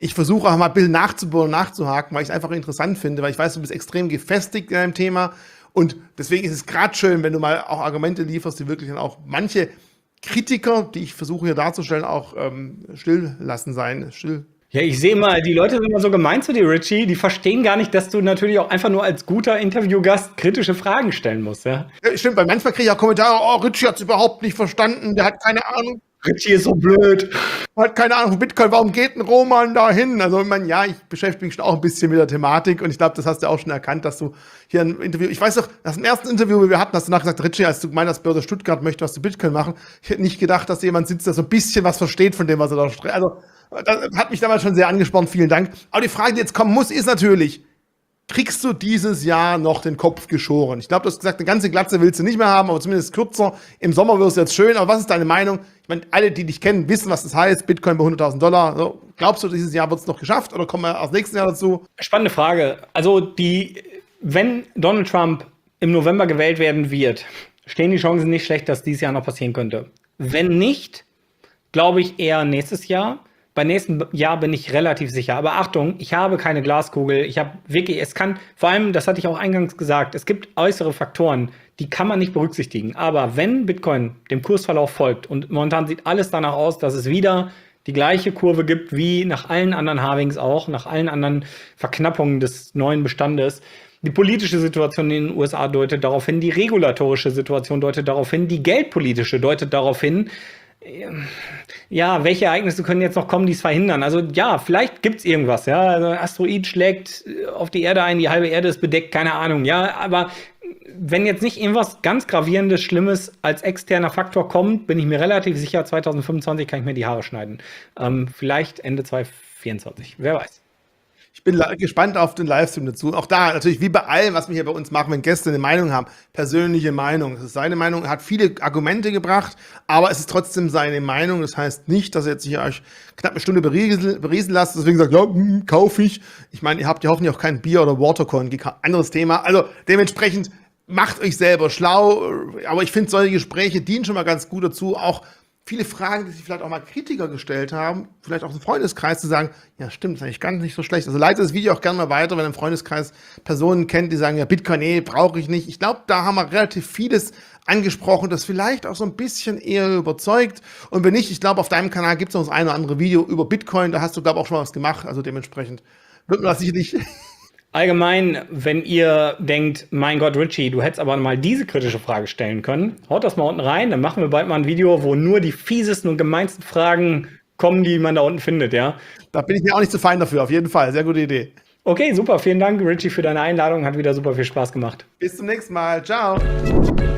ich versuche auch mal ein bisschen nachzubohren, nachzuhaken, weil ich es einfach interessant finde, weil ich weiß, du bist extrem gefestigt in deinem Thema und deswegen ist es gerade schön, wenn du mal auch Argumente lieferst, die wirklich dann auch manche Kritiker, die ich versuche hier darzustellen, auch still lassen sein. Ja, ich sehe mal, die Leute sind immer so gemein zu dir, Richie. Die verstehen gar nicht, dass du natürlich auch einfach nur als guter Interviewgast kritische Fragen stellen musst, ja? Ja, stimmt, weil manchmal kriege ich auch Kommentare, oh, Richie hat es überhaupt nicht verstanden, der hat keine Ahnung. Richie ist so blöd. Hat keine Ahnung von Bitcoin, warum geht ein Roman da hin? Also, ich meine, ja, ich beschäftige mich schon auch ein bisschen mit der Thematik und ich glaube, das hast du auch schon erkannt, dass du hier ein Interview, ich weiß doch, das im ersten Interview, das wir hatten, hast du nachher gesagt, Richie, als du gemeint hast, Börse Stuttgart möchte was zu Bitcoin machen, ich hätte nicht gedacht, dass jemand sitzt, der so ein bisschen was versteht von dem, was er da spricht. Also, das hat mich damals schon sehr angespornt, vielen Dank. Aber die Frage, die jetzt kommen muss, ist natürlich, kriegst du dieses Jahr noch den Kopf geschoren? Ich glaube, du hast gesagt, eine ganze Glatze willst du nicht mehr haben, aber zumindest kürzer. Im Sommer wirst du jetzt schön. Aber was ist deine Meinung? Ich meine, alle, die dich kennen, wissen, was das heißt. Bitcoin bei $100.000. So, glaubst du, dieses Jahr wird es noch geschafft oder kommen wir aus nächsten Jahr dazu? Spannende Frage. Also, wenn Donald Trump im November gewählt werden wird, stehen die Chancen nicht schlecht, dass dieses Jahr noch passieren könnte. Wenn nicht, glaube ich eher nächstes Jahr. Bei nächstem Jahr bin ich relativ sicher. Aber Achtung, ich habe keine Glaskugel. Ich habe wirklich, es kann, vor allem, das hatte ich auch eingangs gesagt, es gibt äußere Faktoren, die kann man nicht berücksichtigen. Aber wenn Bitcoin dem Kursverlauf folgt und momentan sieht alles danach aus, dass es wieder die gleiche Kurve gibt wie nach allen anderen Halvings auch, nach allen anderen Verknappungen des neuen Bestandes. Die politische Situation in den USA deutet darauf hin, die regulatorische Situation deutet darauf hin, die geldpolitische deutet darauf hin. Ja, welche Ereignisse können jetzt noch kommen, die es verhindern? Also ja, vielleicht gibt's irgendwas, ja. Also ein Asteroid schlägt auf die Erde ein, die halbe Erde ist bedeckt, keine Ahnung, ja. Aber wenn jetzt nicht irgendwas ganz Gravierendes, Schlimmes als externer Faktor kommt, bin ich mir relativ sicher, 2025 kann ich mir die Haare schneiden. Vielleicht Ende 2024, wer weiß. Ich bin gespannt auf den Livestream dazu. Auch da natürlich, wie bei allem, was wir hier bei uns machen, wenn Gäste eine Meinung haben, persönliche Meinung. Das ist seine Meinung, er hat viele Argumente gebracht, aber es ist trotzdem seine Meinung. Das heißt nicht, dass er jetzt hier euch knapp eine Stunde beriesen lasst, deswegen sagt, ja, kaufe ich. Ich meine, ihr habt ja hoffentlich auch kein Bier oder Watercoin gekauft. Anderes Thema. Also dementsprechend macht euch selber schlau. Aber ich finde, solche Gespräche dienen schon mal ganz gut dazu, auch viele Fragen, die sich vielleicht auch mal Kritiker gestellt haben, vielleicht auch im Freundeskreis zu sagen, ja stimmt, das ist eigentlich gar nicht so schlecht. Also leite das Video auch gerne mal weiter, wenn ihr im Freundeskreis Personen kennt, die sagen, ja Bitcoin, brauche ich nicht. Ich glaube, da haben wir relativ vieles angesprochen, das vielleicht auch so ein bisschen eher überzeugt. Und wenn nicht, ich glaube, auf deinem Kanal gibt es noch das eine oder andere Video über Bitcoin, da hast du, glaube ich, auch schon mal was gemacht. Also dementsprechend wird man das sicherlich... Allgemein, wenn ihr denkt, mein Gott, Richie, du hättest aber mal diese kritische Frage stellen können, haut das mal unten rein, dann machen wir bald mal ein Video, wo nur die fiesesten und gemeinsten Fragen kommen, die man da unten findet, ja? Da bin ich mir auch nicht zu fein dafür, auf jeden Fall. Sehr gute Idee. Okay, super, vielen Dank, Richie, für deine Einladung, hat wieder super viel Spaß gemacht. Bis zum nächsten Mal, ciao.